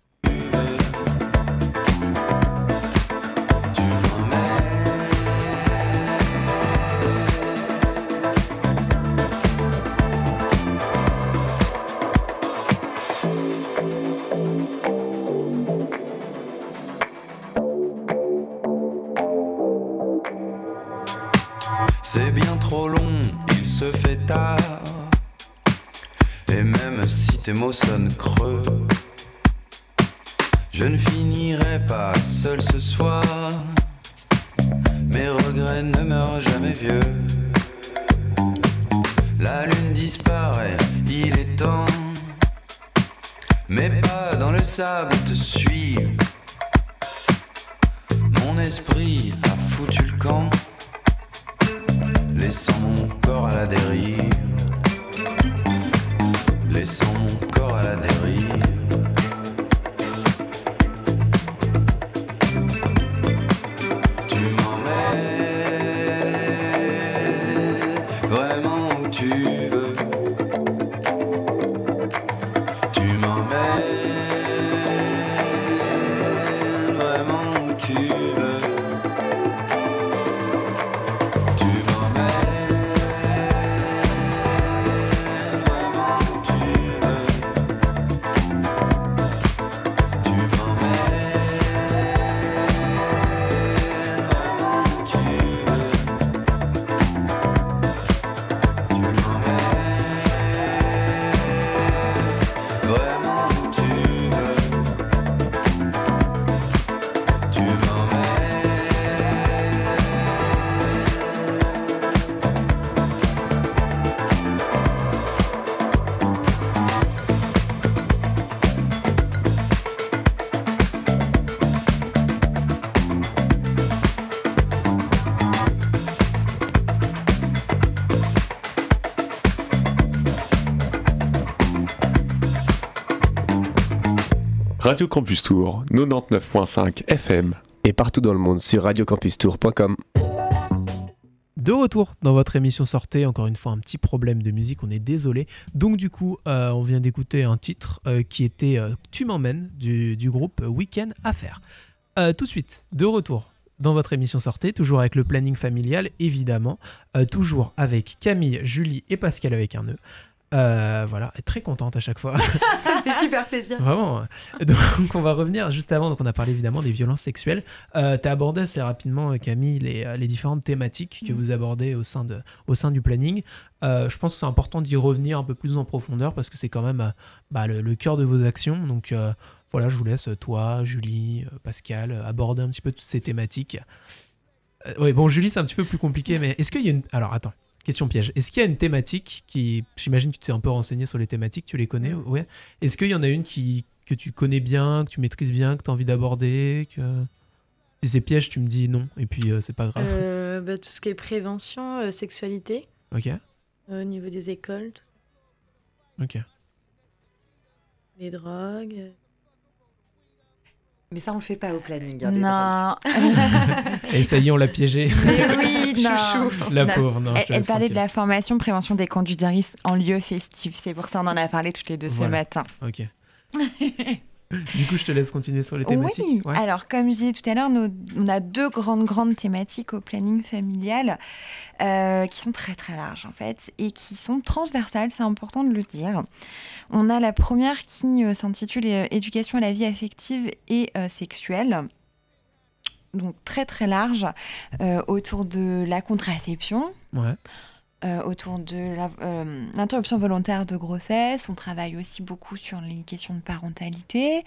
C'est bien trop long, il se fait tard. Et même si tes mots sonnent creux, je ne finirai pas seul ce soir. Mes regrets ne meurent jamais vieux. La lune disparaît, il est temps. Mes pas dans le sable te suivent. Mon esprit a foutu le camp, laissant mon corps à la dérive. Laissant mon corps à la dérive. Tu m'emmènes vraiment où tu veux. Tu m'emmènes vraiment où tu veux. Tu Radio Campus Tour, 99.5 FM. Et partout dans le monde sur radiocampustour.com. De retour dans votre émission Sortez, encore une fois un petit problème de musique, on est désolé. Donc du coup, on vient d'écouter un titre qui était Tu m'emmènes du groupe Week-end Affaires. Tout de suite, de retour dans votre émission Sortez, toujours avec le planning familial évidemment, toujours avec Camille, Julie et Pascal avec un E. Voilà, très contente à chaque fois. Ça me fait super plaisir. Vraiment. Donc on va revenir juste avant. Donc on a parlé évidemment des violences sexuelles. Tu as abordé assez rapidement, Camille, les différentes thématiques que vous abordez au sein du planning. Je pense que c'est important d'y revenir un peu plus en profondeur parce que c'est quand même le cœur de vos actions. Donc voilà, je vous laisse, toi, Julie, Pascal, aborder un petit peu toutes ces thématiques. Oui, bon, Julie, c'est un petit peu plus compliqué, mais est-ce qu'il y a une... Alors, attends. Question piège. Est-ce qu'il y a une thématique qui... J'imagine que tu t'es un peu renseigné sur les thématiques, tu les connais, ouais. Est-ce qu'il y en a une que tu connais bien, que tu maîtrises bien, que tu as envie d'aborder que... Si c'est piège, tu me dis non, et puis c'est pas grave. Tout ce qui est prévention, sexualité, Ok, au niveau des écoles, tout ça. ok. Les drogues. Mais ça, on le fait pas au planning. Hein, Non. Et ça y est, on l'a piégé. Mais oui, non. Chouchou. La Non, pauvre, non. je te Elle laisse parlait de tranquille. la formation prévention des conduites de risque en lieu festif. C'est pour ça qu'on en a parlé toutes les deux Voilà. ce matin. Ok. Du coup, je te laisse continuer sur les thématiques. Oui, Ouais. alors comme je disais tout à l'heure, on a deux grandes thématiques au planning familial qui sont très très larges en fait et qui sont transversales, c'est important de le dire. On a la première qui s'intitule Éducation à la vie affective et sexuelle. Donc très très large autour de la contraception, Ouais. autour de l'interruption volontaire de grossesse. On travaille aussi beaucoup sur les questions de parentalité.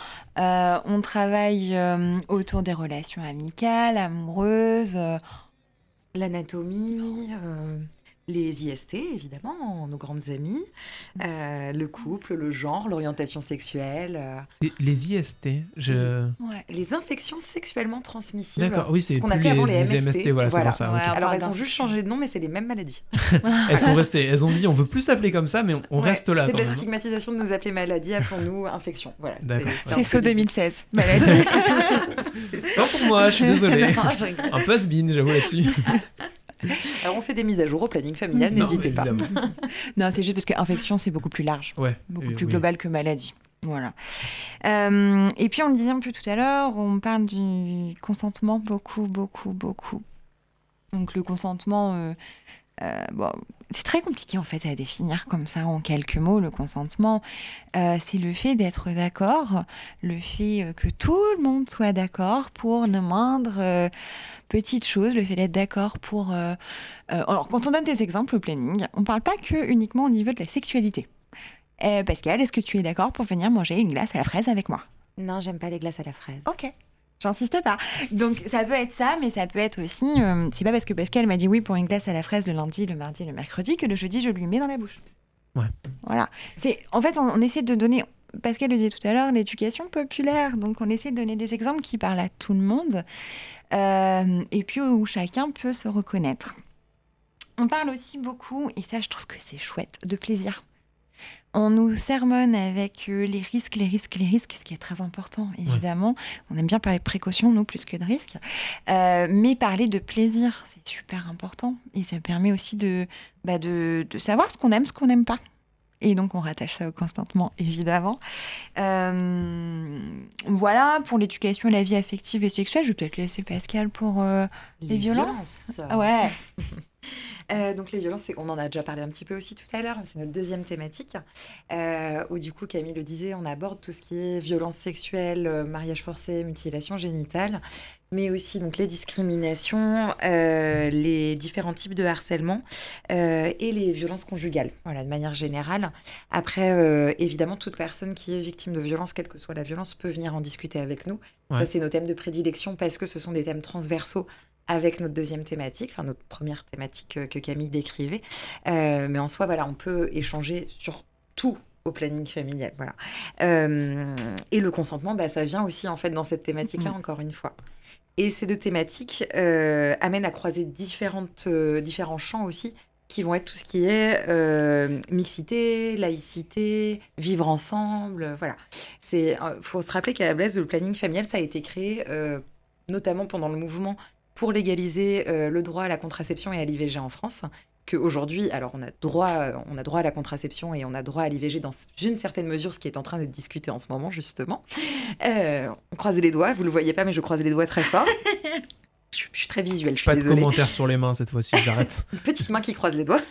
On travaille autour des relations amicales, amoureuses. L'anatomie, les IST, évidemment, nos grandes amies, le couple, le genre, l'orientation sexuelle. C'est les IST, Les infections sexuellement transmissibles. D'accord, oui, c'est ce qu'on plus appelait avant les les MST. MST, voilà, c'est pour ça. Ouais, ok. Alors, elles ont juste changé de nom, mais c'est les mêmes maladies. Elles sont restées, elles ont dit on veut plus s'appeler comme ça, mais on reste là C'est quand de la même. stigmatisation de nous appeler maladie, appelons-nous infection. Voilà, D'accord. C'est saut 2016. C'est ça. Tant pour moi, je suis désolé. Non, je rigole. Un peu has-been, j'avoue là-dessus. Alors, on fait des mises à jour au planning familial, Non, n'hésitez mais pas. évidemment. Non, c'est juste parce qu'infection, c'est beaucoup plus large. Ouais. Beaucoup oui, plus oui. global que maladie. Voilà. Et puis, on le disait un peu tout à l'heure, on parle du consentement beaucoup. Donc, le consentement, bon, c'est très compliqué en fait à définir comme ça en quelques mots. Le consentement, c'est le fait d'être d'accord, le fait que tout le monde soit d'accord pour le moindre petite chose, le fait d'être d'accord pour... alors, quand on donne des exemples au planning, on ne parle pas que uniquement au niveau de la sexualité. Pascal, est-ce que tu es d'accord pour venir manger une glace à la fraise avec moi ? Non, j'aime pas les glaces à la fraise. Ok. J'insiste pas. Donc ça peut être ça, mais ça peut être aussi... c'est pas parce que Pascal m'a dit oui pour une glace à la fraise le lundi, le mardi, le mercredi que le jeudi je lui mets dans la bouche. Ouais. Voilà. En fait, on essaie de donner... Pascal le disait tout à l'heure, l'éducation populaire. Donc on essaie de donner des exemples qui parlent à tout le monde et puis où chacun peut se reconnaître. On parle aussi beaucoup, et ça je trouve que c'est chouette, de plaisir. On nous sermonne avec les risques, ce qui est très important, évidemment. On aime bien parler de précaution, nous, plus que de risques. Mais parler de plaisir, c'est super important. Et ça permet aussi de savoir ce qu'on n'aime pas. Et donc, on rattache ça au consentement, évidemment. Voilà, pour l'éducation et la vie affective et sexuelle, je vais peut-être laisser Pascal pour les violences. Ouais. Donc les violences, on en a déjà parlé un petit peu aussi tout à l'heure, c'est notre deuxième thématique, où du coup Camille le disait, on aborde tout ce qui est violence sexuelle, mariage forcé, mutilation génitale, mais aussi donc les discriminations, les différents types de harcèlement et les violences conjugales, voilà, de manière générale. Après, évidemment, toute personne qui est victime de violence, quelle que soit la violence, peut venir en discuter avec nous. Ouais. Ça, c'est nos thèmes de prédilection parce que ce sont des thèmes transversaux avec notre deuxième thématique, enfin notre première thématique que Camille décrivait. Mais en soi, voilà, on peut échanger sur tout au planning familial. Voilà. Et le consentement, ça vient aussi en fait dans cette thématique-là, encore une fois. Et ces deux thématiques amènent à croiser différents champs aussi, qui vont être tout ce qui est mixité, laïcité, vivre ensemble. Voilà. Faut se rappeler qu'à la base, le planning familial, ça a été créé notamment pendant le mouvement pour légaliser le droit à la contraception et à l'IVG en France, qu'aujourd'hui, alors on a droit à la contraception et on a droit à l'IVG dans une certaine mesure, ce qui est en train d'être discuté en ce moment, justement. On croise les doigts, vous ne le voyez pas, mais je croise les doigts très fort. Je suis très visuelle, je suis désolée. Pas de commentaires sur les mains cette fois-ci, j'arrête. Une petite main qui croise les doigts.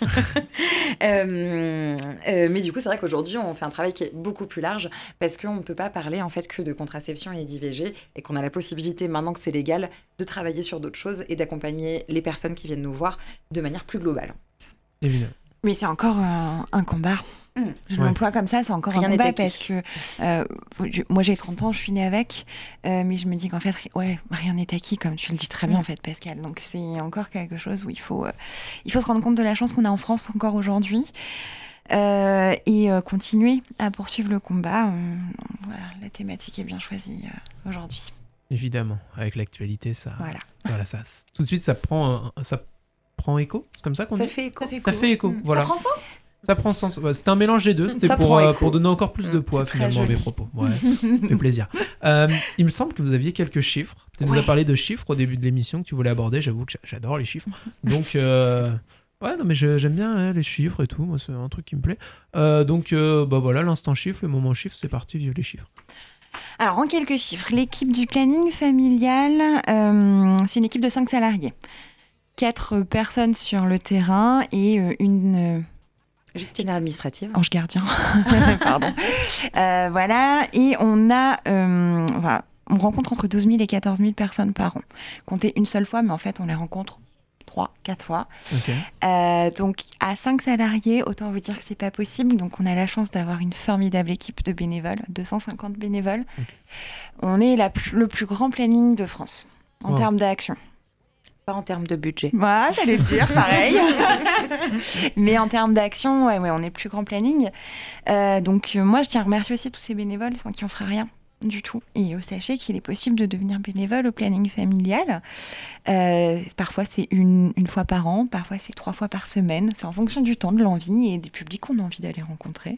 Mais du coup, c'est vrai qu'aujourd'hui, on fait un travail qui est beaucoup plus large parce qu'on ne peut pas parler en fait que de contraception et d'IVG et qu'on a la possibilité, maintenant que c'est légal, de travailler sur d'autres choses et d'accompagner les personnes qui viennent nous voir de manière plus globale. Évidemment. Mais c'est encore un combat. Je l'emploie comme ça, c'est encore un combat parce que moi j'ai 30 ans, je suis née avec, mais je me dis qu'en fait, rien n'est acquis, comme tu le dis très bien en fait, Pascal. Donc c'est encore quelque chose où il faut se rendre compte de la chance qu'on a en France encore aujourd'hui et continuer à poursuivre le combat. Voilà, la thématique est bien choisie aujourd'hui. Évidemment, avec l'actualité, ça, tout de suite, ça prend écho, comme ça qu'on dit. Ça fait écho. Ça fait écho, voilà. Ça prend sens ? Ça prend sens. Ouais, c'était un mélange des deux. C'était pour donner encore plus de poids finalement à mes propos. Ouais, ça fait plaisir. Il me semble que vous aviez quelques chiffres. Tu nous as parlé de chiffres au début de l'émission que tu voulais aborder. J'avoue que j'adore les chiffres. Donc, mais j'aime bien les chiffres et tout. Moi, c'est un truc qui me plaît. Donc, voilà, l'instant chiffre, le moment chiffre, c'est parti, vive les chiffres. Alors, en quelques chiffres, l'équipe du planning familial, c'est une équipe de 5 salariés. 4 personnes sur le terrain et une... gestionnaire administrative. Ange gardien. Pardon. Voilà. Et on rencontre entre 12 000 et 14 000 personnes par an. Comptez une seule fois, mais en fait, on les rencontre 3-4 fois. Okay. Donc, à 5 salariés, autant vous dire que c'est pas possible. Donc, on a la chance d'avoir une formidable équipe de bénévoles, 250 bénévoles. Okay. On est le plus grand planning de France en termes d'action. Pas en termes de budget. Moi, j'allais le dire, pareil. Mais en termes d'action, ouais, on est plus grand planning. Donc, moi, je tiens à remercier aussi tous ces bénévoles sans qui on ferait rien du tout. Et sachez qu'il est possible de devenir bénévole au planning familial. Parfois, c'est une fois par an, parfois, c'est 3 fois par semaine. C'est en fonction du temps, de l'envie et des publics qu'on a envie d'aller rencontrer.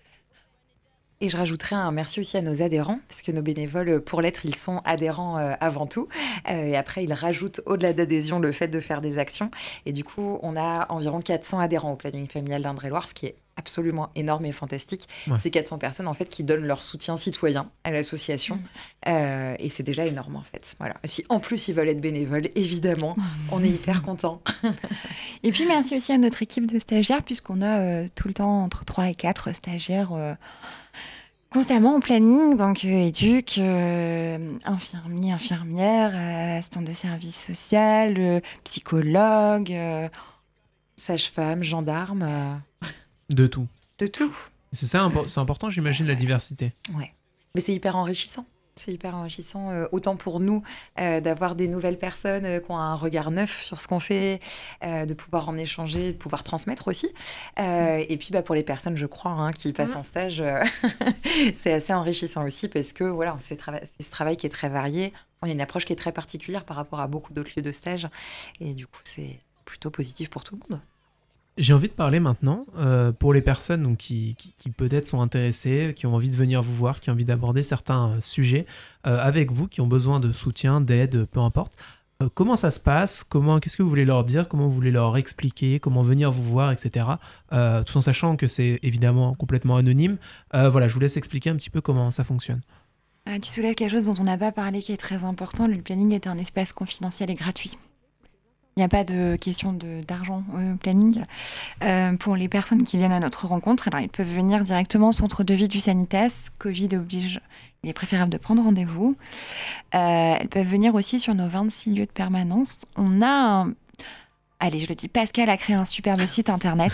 Et je rajouterais un merci aussi à nos adhérents, parce que nos bénévoles, pour l'être, ils sont adhérents avant tout. Et après, ils rajoutent au-delà d'adhésion le fait de faire des actions. Et du coup, on a environ 400 adhérents au planning familial d'Indre-et-Loire, ce qui est absolument énorme et fantastique. Ouais. C'est 400 personnes en fait qui donnent leur soutien citoyen à l'association. Et c'est déjà énorme en fait. Voilà. Si en plus ils veulent être bénévoles, évidemment, on est hyper contents. Et puis, merci aussi à notre équipe de stagiaires, puisqu'on a tout le temps entre 3 et 4 stagiaires constamment en planning, donc éduc, infirmiers, infirmières, assistants de service social, psychologue, Sage-femme, gendarme, De tout. de tout. C'est ça, c'est important, j'imagine, la diversité. Ouais. Mais c'est hyper enrichissant. C'est hyper enrichissant, autant pour nous d'avoir des nouvelles personnes qui ont un regard neuf sur ce qu'on fait, de pouvoir en échanger, de pouvoir transmettre aussi. Et puis pour les personnes, je crois, qui passent en stage, c'est assez enrichissant aussi parce que voilà, on se fait ce travail qui est très varié. On a une approche qui est très particulière par rapport à beaucoup d'autres lieux de stage. Et du coup, c'est plutôt positif pour tout le monde. J'ai envie de parler maintenant pour les personnes donc, qui peut-être sont intéressées, qui ont envie de venir vous voir, qui ont envie d'aborder certains sujets avec vous, qui ont besoin de soutien, d'aide, peu importe. Comment ça se passe ? Qu'est-ce que vous voulez leur dire ? Comment vous voulez leur expliquer ? Comment venir vous voir, etc. Tout en sachant que c'est évidemment complètement anonyme. Voilà, je vous laisse expliquer un petit peu comment ça fonctionne. Tu soulèves quelque chose dont on n'a pas parlé qui est très important. Le planning est un espace confidentiel et gratuit. Il n'y a pas de question d'argent au planning. Pour les personnes qui viennent à notre rencontre, alors ils peuvent venir directement au centre de vie du Sanitas. Covid oblige, il est préférable de prendre rendez-vous. Elles peuvent venir aussi sur nos 26 lieux de permanence. On a allez, je le dis, Pascal a créé un superbe site internet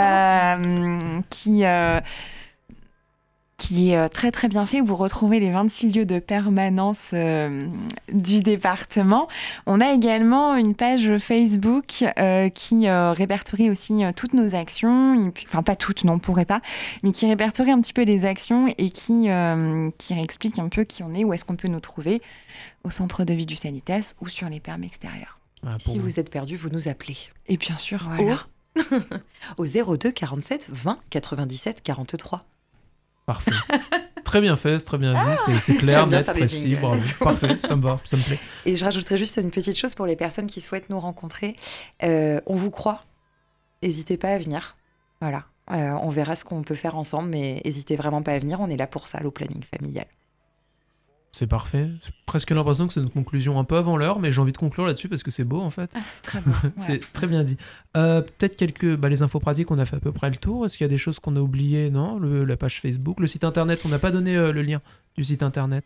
qui est très très bien fait, où vous retrouvez les 26 lieux de permanence du département. On a également une page Facebook qui répertorie aussi toutes nos actions, enfin pas toutes, non, on pourrait pas, mais qui répertorie un petit peu les actions et qui explique un peu qui on est, où est-ce qu'on peut nous trouver, au centre de vie du Sanitas ou sur les permes extérieures. Voilà, Si vous êtes perdu, vous nous appelez. Et bien sûr, Voilà. Au 02 47 20 97 43. Parfait. Très bien fait, très bien dit, c'est clair, J'aime bien net, faire les précis, jingles. bravo. Parfait, ça me va, ça me plaît. Et je rajouterais juste une petite chose pour les personnes qui souhaitent nous rencontrer. On vous croit. N'hésitez pas à venir. Voilà. On verra ce qu'on peut faire ensemble, mais n'hésitez vraiment pas à venir. On est là pour ça, au planning familial. C'est parfait. J'ai presque l'impression que c'est une conclusion un peu avant l'heure, mais j'ai envie de conclure là-dessus parce que c'est beau en fait. c'est très beau. C'est très bien dit. Peut-être les infos pratiques, on a fait à peu près le tour. Est-ce qu'il y a des choses qu'on a oubliées ? Non, la page Facebook, le site internet, on n'a pas donné le lien du site internet.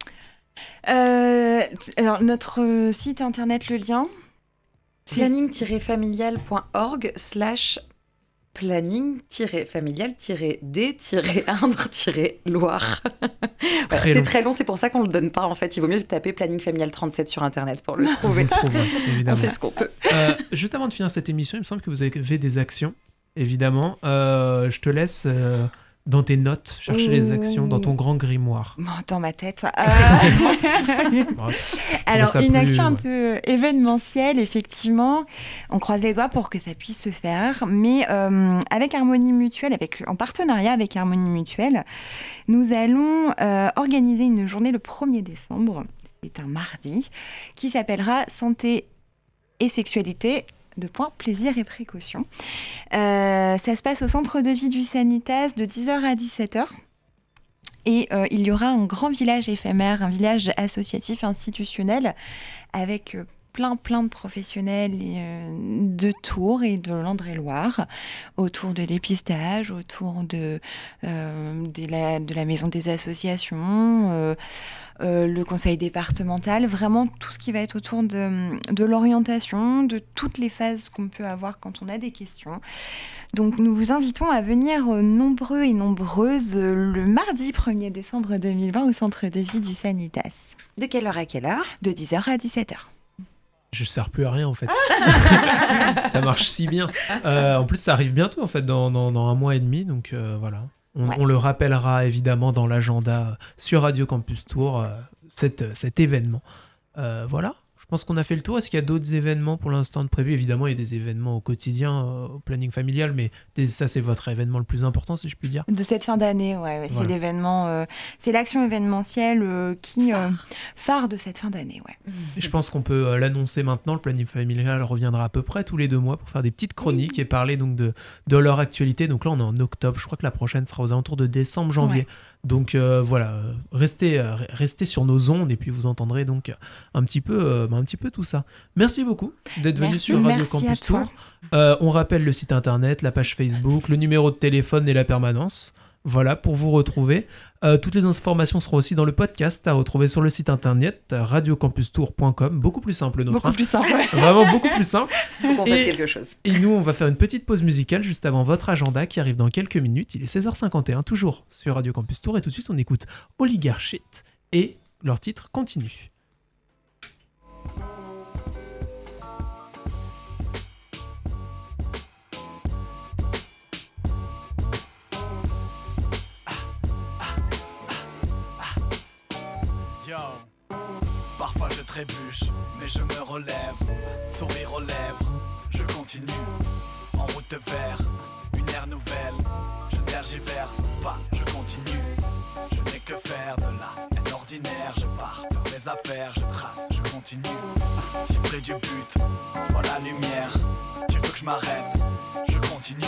Alors, notre site internet, le lien, planning-familial.org/ planning-familial-d-indre-loire. Voilà, c'est très long, c'est pour ça qu'on ne le donne pas en fait. Il vaut mieux taper planning familial 37 sur internet pour le trouver. Vous le trouvez, On évidemment. fait ce qu'on peut. Juste avant de finir cette émission, il me semble que vous avez fait des actions, évidemment. Je te laisse dans tes notes chercher les actions, dans ton grand grimoire. dans ma tête. Bref, Alors, une action un peu événementielle, effectivement. On croise les doigts pour que ça puisse se faire. Mais avec Harmonie Mutuelle, en partenariat avec Harmonie Mutuelle, nous allons organiser une journée le 1er décembre. C'est un mardi, qui s'appellera Santé et Sexualité. Plaisir et précaution. Ça se passe au centre de vie du Sanitas de 10h à 17h. Et il y aura un grand village éphémère, un village associatif institutionnel avec plein de professionnels de Tours et de l'Indre-et-Loire autour de dépistage, autour de la maison des associations, le conseil départemental, vraiment tout ce qui va être autour de l'orientation, de toutes les phases qu'on peut avoir quand on a des questions. Donc nous vous invitons à venir nombreux et nombreuses le mardi 1er décembre 2020 au centre de vie du Sanitas. De quelle heure à quelle heure ? De 10h à 17h. Je sers plus à rien en fait. Ça marche si bien. En plus, ça arrive bientôt en fait, dans 1 mois et demi. Donc voilà. On le rappellera évidemment dans l'agenda sur Radio Campus Tour, cet événement. Voilà. Je pense qu'on a fait le tour. Est-ce qu'il y a d'autres événements pour l'instant de prévus ? Évidemment, il y a des événements au quotidien, au planning familial, mais ça, c'est votre événement le plus important, si je puis dire. De cette fin d'année, ouais. C'est Voilà. l'événement, c'est l'action événementielle qui phare de cette fin d'année, ouais. Et je pense qu'on peut l'annoncer maintenant. Le planning familial reviendra à peu près tous les 2 mois pour faire des petites chroniques et parler donc de leur actualité. Donc là, on est en octobre. Je crois que la prochaine sera aux alentours de décembre, janvier. Ouais. Donc voilà, restez sur nos ondes et puis vous entendrez donc un petit peu tout ça. Merci beaucoup d'être venu sur Radio Merci Campus à toi. Tour. On rappelle le site internet, la page Facebook, le numéro de téléphone et la permanence. Voilà, pour vous retrouver. Toutes les informations seront aussi dans le podcast à retrouver sur le site internet radiocampustour.com. Beaucoup plus simple notre. Beaucoup plus simple, ouais. Vraiment beaucoup plus simple. Faut qu'on fasse Et- quelque chose. Et nous, on va faire une petite pause musicale juste avant votre agenda qui arrive dans quelques minutes. Il est 16h51, toujours sur Radio Campus Tour. Et tout de suite, on écoute Oligarchite et leur titre continue. Yo, parfois je trébuche, mais je me relève, sourire aux lèvres, je continue, en route vers une ère nouvelle, je tergiverse pas, je continue, je n'ai que faire de la haine ordinaire, je pars faire mes affaires, je trace, je continue, si près du but, je vois la lumière, tu veux que je m'arrête, je continue,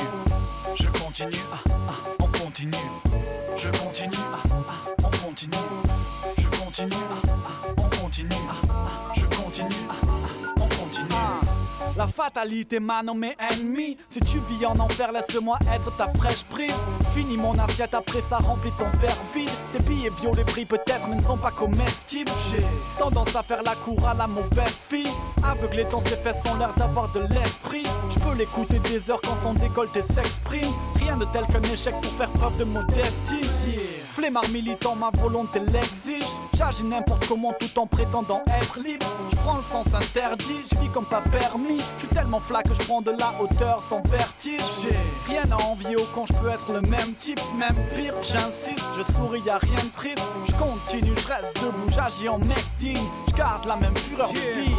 on continue, je continue, on continue. Je continue, on continue, je continue, on continue. La fatalité m'a nommé ennemi. Si tu vis en enfer, laisse-moi être ta fraîche prise. Finis mon assiette, après ça remplit ton verre vide. Tes billets violets brillent peut-être, mais ne sont pas comestibles. J'ai tendance à faire la cour à la mauvaise fille. Aveuglé dans ses fesses ont l'air d'avoir de l'esprit. Je peux l'écouter des heures quand son décolleté s'exprime. Rien de tel qu'un échec pour faire preuve de modestie. Flemmard militant, ma volonté l'exige. J'agis n'importe comment tout en prétendant être libre. Je prends le sens interdit, je vis comme pas permis. Je suis tellement flat que je prends de la hauteur sans vertige. J'ai rien à envier au con, je peux être le même type, même pire. J'insiste, je souris, y'a rien de triste. Je continue, je reste debout, j'agis en mec digne. Je garde la même fureur de vie.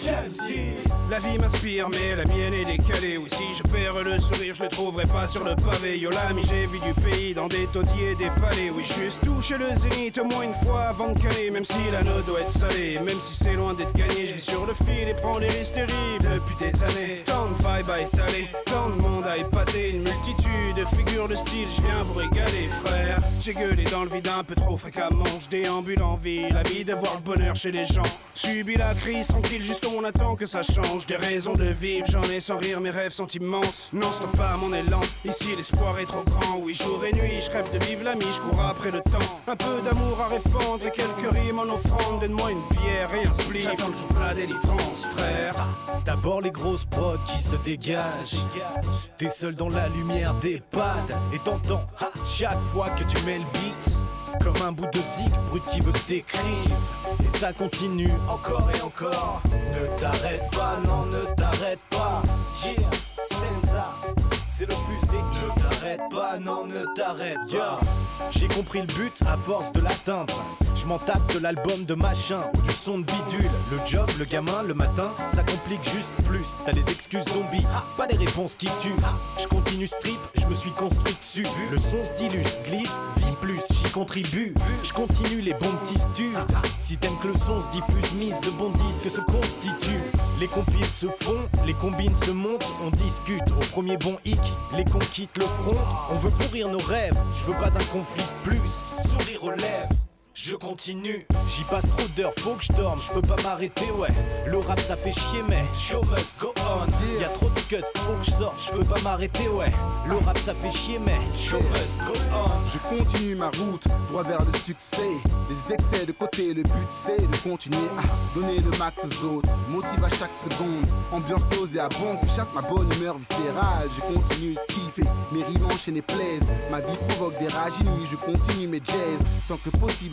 La vie m'inspire, mais la mienne est décalée. Ou si je perds le sourire, je le trouverai pas sur le pavé. Yo l'ami, j'ai vu du pays dans des taudis et des palais. Oui, juste touché le zénith au moins une fois avant de caler. Même si la note doit être salée, même si c'est loin d'être gagné. Je vis sur le fil et prends des risques terribles depuis des années. Tant de vibes à étaler, tant de monde à épater. Une multitude de figures de style, je viens vous régaler, frère. J'ai gueulé dans le vide un peu trop fréquemment. Je déambule en ville, la vie de voir le bonheur chez les gens. Subis la crise, tranquille, juste on attend que ça change. Des raisons de vivre, j'en ai sans rire, mes rêves sont immenses. Non, stoppe pas mon élan, ici l'espoir est trop grand. Oui, jour et nuit, je rêve de vivre la je cours après le temps. Un peu d'amour à répandre et quelques rimes en offrande. Donne-moi une bière et un split, j'attends le jour de la délivrance, frère. D'abord les grosses prods qui se dégagent. T'es seul dans la lumière des pads. Et t'entends chaque fois que tu mets le beat comme un bout de zig brut qui veut que t'écrives. Et ça continue encore et encore. Ne t'arrête pas, non ne t'arrête pas. Yeah, stanza, c'est le plus des hits. Ne t'arrête pas, non ne t'arrête pas. J'ai compris le but à force de l'atteindre. Je m'en tape de l'album de machin ou du son de bidule. Le job, le gamin, le matin, ça complique juste plus. T'as les excuses zombies, pas les réponses qui tuent. Je continue strip, je me suis construit dessus. Le son stylus glisse, vie plus, j'y contribue. Je continue les bons petits stus. Si t'aimes que le son se diffuse, mise de bons disques se constituent. Les compiles se font, les combines se montent. On discute au premier bon hic, les cons quittent le front. On veut courir nos rêves, je veux pas d'un conflit de plus. Sourire aux lèvres, je continue, j'y passe trop d'heures, faut que je dorme, je peux pas m'arrêter, ouais. Le rap ça fait chier, mais show must go on. Y'a trop de cuts, faut que je sorte, je peux pas m'arrêter, ouais. Le rap ça fait chier, mais show must go on. Je continue ma route, droit vers le succès. Les excès de côté, le but c'est de continuer à donner le max aux autres. Motive à chaque seconde, ambiance posée à bon, que chasse ma bonne humeur viscérale. Je continue de kiffer, mes rimes enchaînées plaisent. Ma vie provoque des rages inouïs, je continue mes jazz. Tant que possible, je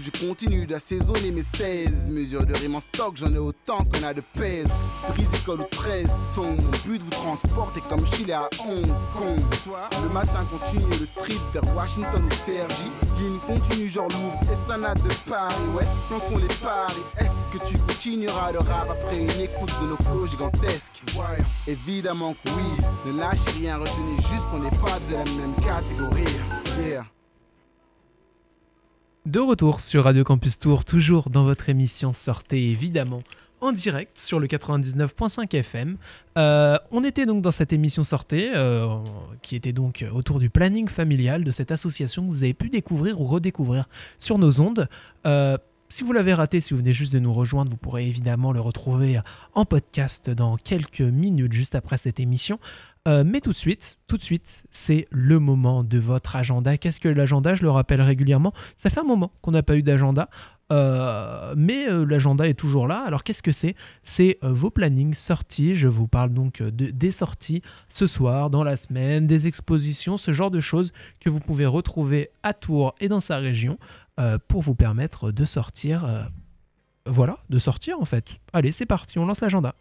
je continue d'assaisonner mes 16 mesures de rime en stock, j'en ai autant qu'on a de pèse. Drizzy colle ou 13 sons, mon but vous transporter comme Chili à Hong Kong. Le matin continue le trip vers Washington ou Sergi. Ligne continue genre Louvre, Esplanade de Paris, ouais, lançons les paris. Est-ce que tu continueras le rap après une écoute de nos flots gigantesques? Ouais, évidemment que oui, ne lâchez rien, retenez juste qu'on n'est pas de la même catégorie. Yeah. De retour sur Radio Campus Tour, toujours dans votre émission Sortez évidemment en direct sur le 99.5 FM. On était donc dans cette émission Sortez, qui était donc autour du planning familial de cette association que vous avez pu découvrir ou redécouvrir sur nos ondes. Si vous l'avez raté, si vous venez juste de nous rejoindre, vous pourrez évidemment le retrouver en podcast dans quelques minutes juste après cette émission. Mais tout de suite, c'est le moment de votre agenda. Qu'est-ce que l'agenda? Je le rappelle régulièrement. Ça fait un moment qu'on n'a pas eu d'agenda, mais l'agenda est toujours là. Alors qu'est-ce que c'est? C'est vos plannings sorties. Je vous parle donc des sorties ce soir, dans la semaine, des expositions, ce genre de choses que vous pouvez retrouver à Tours et dans sa région pour vous permettre de sortir. Voilà, de sortir en fait. Allez, c'est parti, on lance l'agenda.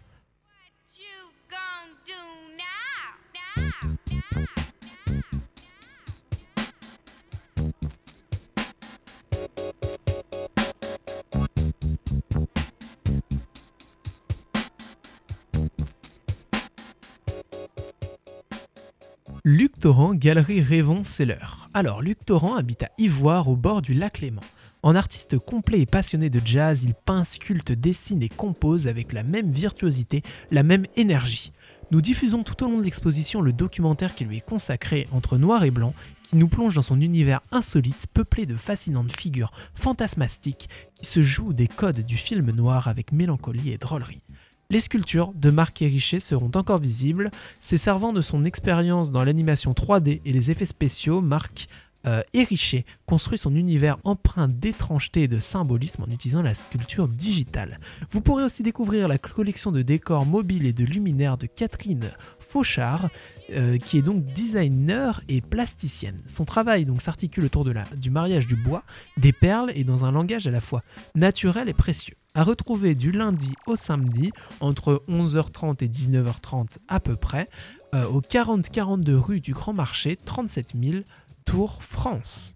Luc Torrent, Galerie Rêvons, c'est l'heure. Alors, Luc Torrent habite à Ivoire, au bord du lac Léman. En artiste complet et passionné de jazz, il peint, sculpte, dessine et compose avec la même virtuosité, la même énergie. Nous diffusons tout au long de l'exposition le documentaire qui lui est consacré, Entre noir et blanc, qui nous plonge dans son univers insolite, peuplé de fascinantes figures fantasmatiques qui se jouent des codes du film noir avec mélancolie et drôlerie. Les sculptures de Marc Hérichet seront encore visibles. Se servant de son expérience dans l'animation 3D et les effets spéciaux, Marc Hérichet construit son univers empreint d'étrangeté et de symbolisme en utilisant la sculpture digitale. Vous pourrez aussi découvrir la collection de décors mobiles et de luminaires de Catherine Fauchard, qui est donc designer et plasticienne. Son travail donc s'articule autour du mariage du bois, des perles et dans un langage à la fois naturel et précieux. À retrouver du lundi au samedi, entre 11h30 et 19h30 à peu près, au 4042 rue du Grand Marché, 37 000 Tours, France.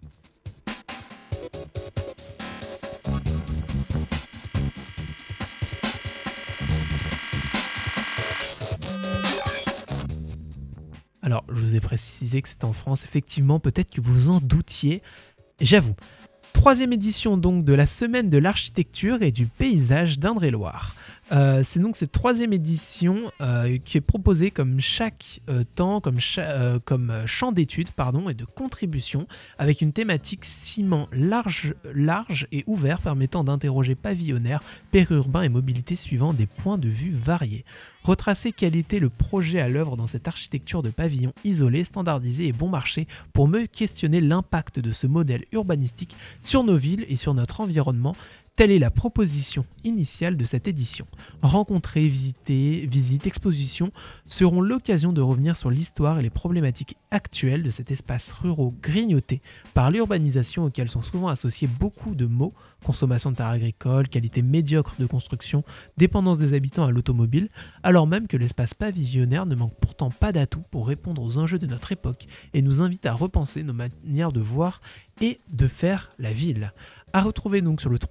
Alors, je vous ai précisé que c'était en France. Effectivement, peut-être que vous en doutiez. J'avoue. 3e édition donc de la Semaine de l'architecture et du paysage d'Indre-et-Loire. C'est donc cette 3e édition qui est proposée comme chaque champ d'études et de contribution avec une thématique ciment large et ouvert permettant d'interroger pavillonnaire, périurbain et mobilité suivant des points de vue variés. Retracer quel était le projet à l'œuvre dans cette architecture de pavillon isolé, standardisé et bon marché pour mieux questionner l'impact de ce modèle urbanistique sur nos villes et sur notre environnement. Telle est la proposition initiale de cette édition. Rencontrer, visiter, visites, expositions seront l'occasion de revenir sur l'histoire et les problématiques actuelles de cet espace rural grignoté par l'urbanisation auquel sont souvent associés beaucoup de mots, consommation de terres agricoles, qualité médiocre de construction, dépendance des habitants à l'automobile, alors même que l'espace pavillonnaire ne manque pourtant pas d'atouts pour répondre aux enjeux de notre époque et nous invite à repenser nos manières de voir et de faire la ville. À retrouver donc sur le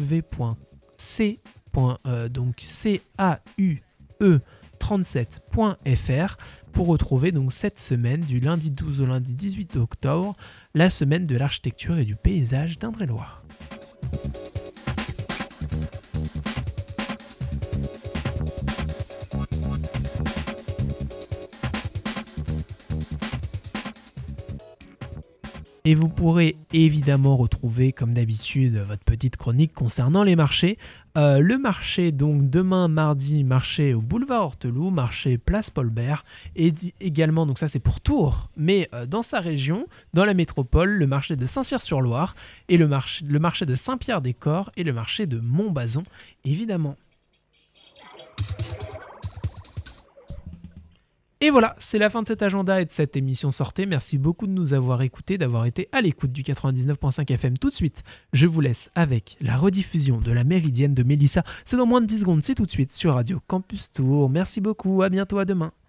www.caue37.fr pour retrouver donc cette semaine du lundi 12 au lundi 18 octobre, la semaine de l'architecture et du paysage d'Indre-et-Loire. Et vous pourrez évidemment retrouver, comme d'habitude, votre petite chronique concernant les marchés. Le marché, donc demain mardi, marché au boulevard Horteloup, marché place Paul-Bert, et également, donc ça c'est pour Tours, mais dans sa région, dans la métropole, le marché de Saint-Cyr-sur-Loire, et le marché de Saint-Pierre-des-Corps, et le marché de Montbazon, évidemment. Et voilà, c'est la fin de cet agenda et de cette émission Sortez. Merci beaucoup de nous avoir écoutés, d'avoir été à l'écoute du 99.5 FM. Tout de suite, je vous laisse avec la rediffusion de La Méridienne de Mélissa. C'est dans moins de 10 secondes, c'est tout de suite sur Radio Campus Tour. Merci beaucoup, à bientôt, à demain.